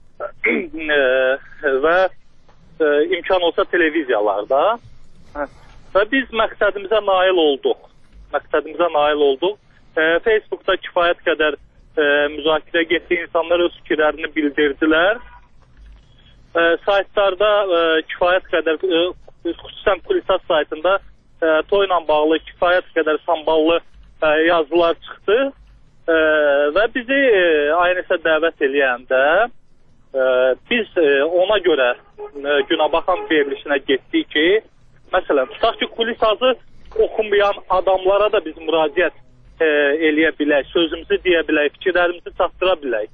və imkan olsa televiziyalarda. Və biz məqsədimizə nail olduq. Facebook'da kifayət qədər müzakirə getdi, insanlar öz fikirlərini bildirdilər. Saytlarda kifayət qədər, xüsusən Kulisat saytında toyla bağlı kifayət qədər samballı yazılar çıxdı və bizi ANS-ə dəvət eləyəndə biz ona görə Günəbaxan verilişinə getdik ki, məsələn, tutaq ki, Kulisatı oxunmayan adamlara da biz müraciət eləyə bilək, sözümüzü deyə bilək, fikirlərimizi çatdıra bilək.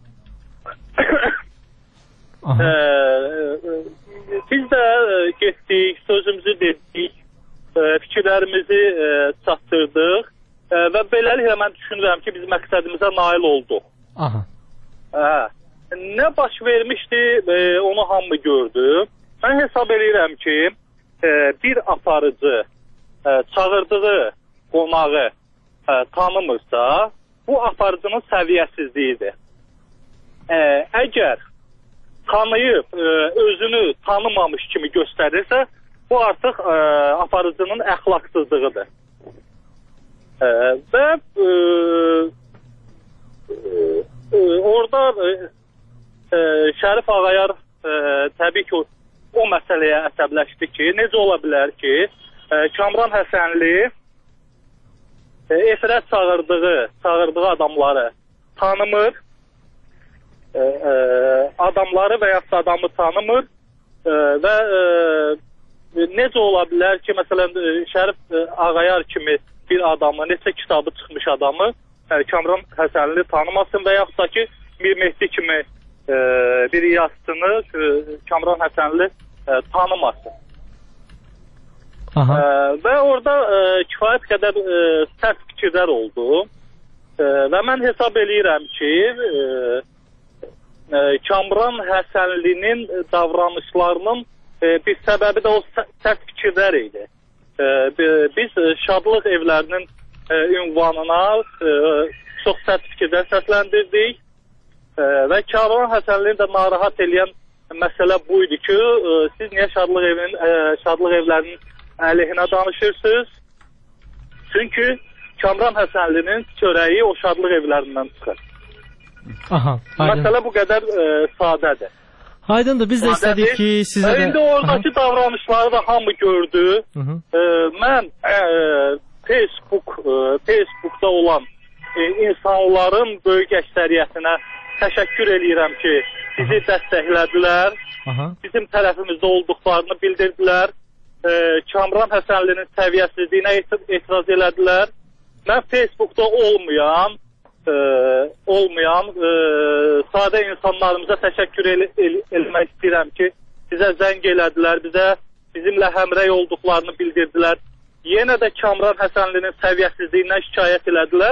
Biz də getdik, sözümüzü dedik, fikirlərimizi çatdırdıq və beləliklə mən düşünürəm ki, biz məqsədimizə nail olduq. Nə baş vermişdi, onu hamı gördü. Mən hesab edirəm ki, bir aparıcı çağırdığı qonağı tanımırsa, bu aparıcının səviyyəsizliyidir. Əgər tanıyıb, özünü tanımamış kimi göstərirsə, bu artıq aparıcının əxlaqsızlığıdır. Və orada Şərif Ağayar təbii ki, o məsələyə əsəbləşdi ki, necə ola bilər ki, Kamran Həsənli efirə çağırdığı adamları tanımır, adamları və yaxud adamı tanımır və necə ola bilər ki, məsələn, Şərif Ağayar kimi bir adamı, neçə kitabı çıxmış adamı Kamran Həsənli tanımasın və yaxud da ki, Mir Mehdi kimi bir yazısını Kamran Həsənli tanımasın. Və orada kifayət qədər sərt fikirlər oldu və mən hesab eləyirəm ki, Kamran Həsənlinin davranışlarının bir səbəbi də o sərt fikirlər idi. Biz Şadlıq evlərinin ünvanına çox sərt fikirlər səsləndirdik və Kamran Həsənlini də narahat edən məsələ bu idi ki, siz niyə şadlıq evlərinin əleyhinə danışırsınız? Çünki Kamran Həsənlinin çörəyi o şadlıq evlərindən çıxır. Aha, məsələ bu qədər sadədir. Aydındır, biz də istədik ki, sizə də... İndi oradakı davranışları da hamı gördü. Mən Facebookda olan insanların böyük əksəriyyətinə təşəkkür edirəm ki, bizi dəstəklədilər, bizim tərəfimizdə olduqlarını bildirdilər, Kamran Həsənlinin səviyyəsizliyinə etiraz elədilər. Mən Facebookda olmayan sadə insanlarımıza təşəkkür eləmək istəyirəm ki, bizə zəng elədilər, bizimlə həmrəy olduqlarını bildirdilər. Yenə də Kamran Həsənlinin səviyyəsizliyindən şikayət elədilər.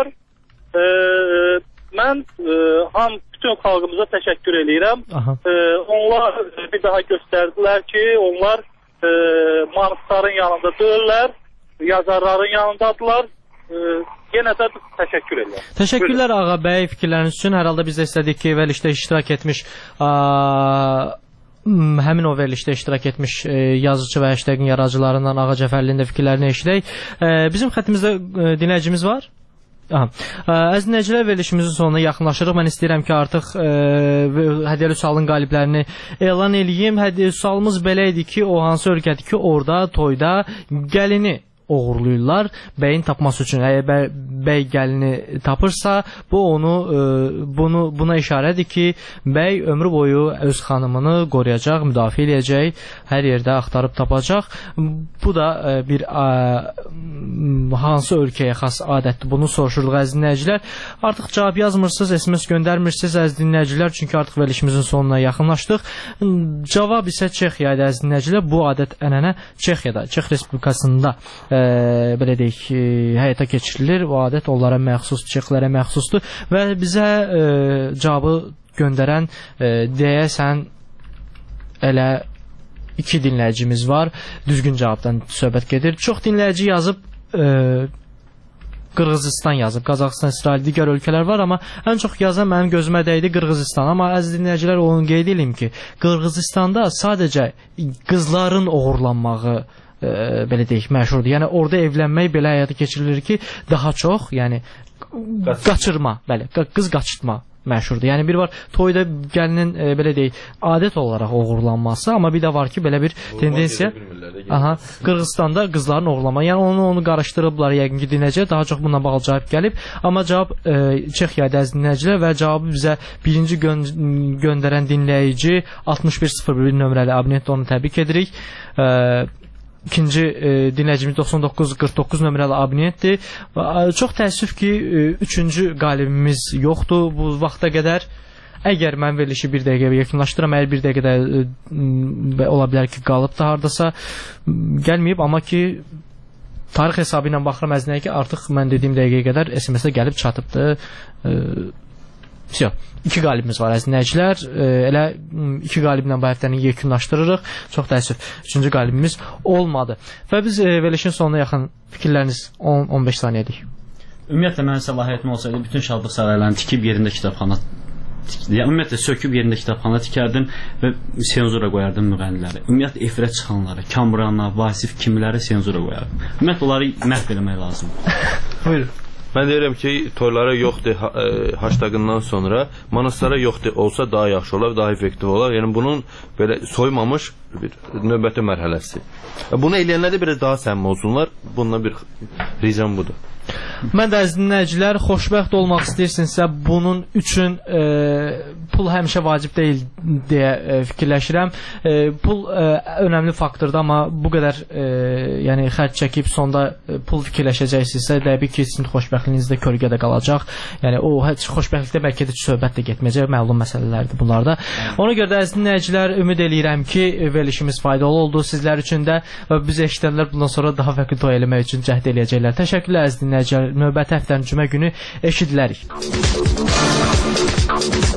Mən bütün xalqımıza təşəkkür eləyirəm. Onlar bir daha göstərdilər ki, onlar manifestların yanında deyirlər, yazarların yanındadılar. Yenə də təşəkkür edirəm. Təşəkkürlər Ağa bəy fikirləriniz üçün. Hər halda biz də istədik ki, verilişdə iştirak etmiş həmin o verilişdə iştirak etmiş yazıcı və hashtagin yaradıcılarından Ağa Cəfərlinin də fikirlərini eşidək. Bizim xəttimizdə dinləyicimiz var. Əziz dinləyicilər, verilişimizin sonuna yaxınlaşırıq. Mən istəyirəm ki, artıq hədiyyəli sualın qaliblərini elan eləyim. Hədiyyəli sualımız belə idi ki, o hansı ölkədir ki, orada toyda gəlini uğurluyurlar bəyin tapması üçün. Əgər bəy gəlini tapırsa, buna işarədir ki, bəy ömrü boyu öz xanımını qoruyacaq, müdafiə edəcək, hər yerdə axtarıb tapacaq. Bu da bir hansı ölkəyə xas adətdir, bunu soruşuruq əziz dinləyicilər. Artıq cavab yazmırsınız, SMS göndərmirsiniz əziz dinləyicilər, çünki artıq verilişimizin sonuna yaxınlaşdıq. Cavab isə Çexiyada əziz dinləyicilər. Bu adət ənənə Çexiyada, Çex Respublikasında belə deyək, həyata keçirilir. O adət onlara məxsusdur, çexlərə məxsusdur və bizə cavabı göndərən deyəsən elə 2 dinləyicimiz var. Düzgün cavabdan söhbət gedir. Çox dinləyici yazıb Qırğızistan yazıb, Qazaxıstan, İsrail, digər ölkələr var, amma ən çox yazan mənim gözümə dəydi Qırğızistan. Amma əziz dinləyicilər, onu qeyd edeyim ki, Qırğızistanda sadəcə qızların uğurlanmağı belə deyək, məşhurdur. Yəni orada evlənmək belə həyata keçirilir ki, daha çox, yəni qaçırma, bəli, qız qaçırtma məşhurdur. Yəni bir var toyda gəlinin belə deyək, adət olaraq uğurlanması, amma bir də var ki, belə bir tendensiya. Qırğızistanda qızların uğurlanması. Yəni onu qarışdırıblar, yəqin ki, dinləyicilər daha çox bununla bağlı cavab gəlib. Amma cavab Çexiyada əziz dinləyicilər və cavabı bizə birinci göndərən dinləyici 6101 nömrəli abonentdir, onu təbrik edirik. İkinci dinləyicimiz 9949 nömrəli abonentdir. Çox təəssüf ki, 3-cü qalibimiz yoxdur bu vaxta qədər. Əgər mən verilişi 1 dəqiqəyə yekunlaşdıram, əgər 1 dəqiqədə ola bilər ki, qalıb da hardasa gəlməyib, amma ki, tarix hesabı ilə baxıram əzinəyə ki, artıq mən dediyim dəqiqəyə qədər SMS-ə gəlib çatıbdır. 2 qalibimiz var əziz dinləyicilər. Elə 2 qaliblə bu həftəni yekunlaşdırırıq. Çox təəssüf, 3-cü qalibimiz olmadı. Və biz verilişin sonuna yaxın fikirləriniz 10-15 saniyədik. Ümumiyyətlə mənim səlahiyyətim olsaydı bütün şadlıq saraylarını tikib yerində kitabxana, ümumiyyətlə söküb yerində kitabxana tikərdim və senzura qoyardım müğənniləri. Ümumiyyətlə efirə çıxanları, Kamran'a, Vasif kimləri senzura qoyardım. Ümumiyyətlə onları məhv eləmək lazımdır. Buyurun. Mən deyirəm ki, toylara yoxdur hashtagından sonra, manastara yoxdur olsa daha yaxşı olar, daha effektiv olar. Yəni bunun belə soymamış bir növbəti mərhələsi. Bunu eləyənlər də biraz daha səmimi olsunlar. Bununla bir ricam budur. Mən də əziz dinləyicilər, xoşbəxt olmaq istəyirsinizsə, bunun üçün pul həmişə vacib deyil deyə fikirləşirəm. Pul önəmli faktordur, amma bu qədər yəni xərc çəkib sonda pul fikirləşəcəksinizsə, təbii ki, sizin xoşbəxtliyiniz də kölgədə qalacaq. Yəni o xoşbəxtlikdə bəlkə də söhbət də getməyəcək, məlum məsələlərdir bunlar da. Ona görə də əziz dinləyicilər, ümid eləyirəm ki, verilişimiz faydalı oldu sizlər üçün də və biz eşidənlər bundan sonra daha fərqli toy eləmək üçün cəhd eləyəcəklər. Təşəkkürlər əziz dinləyicilər. Növbəti həftənin cümə günü eşidilərik.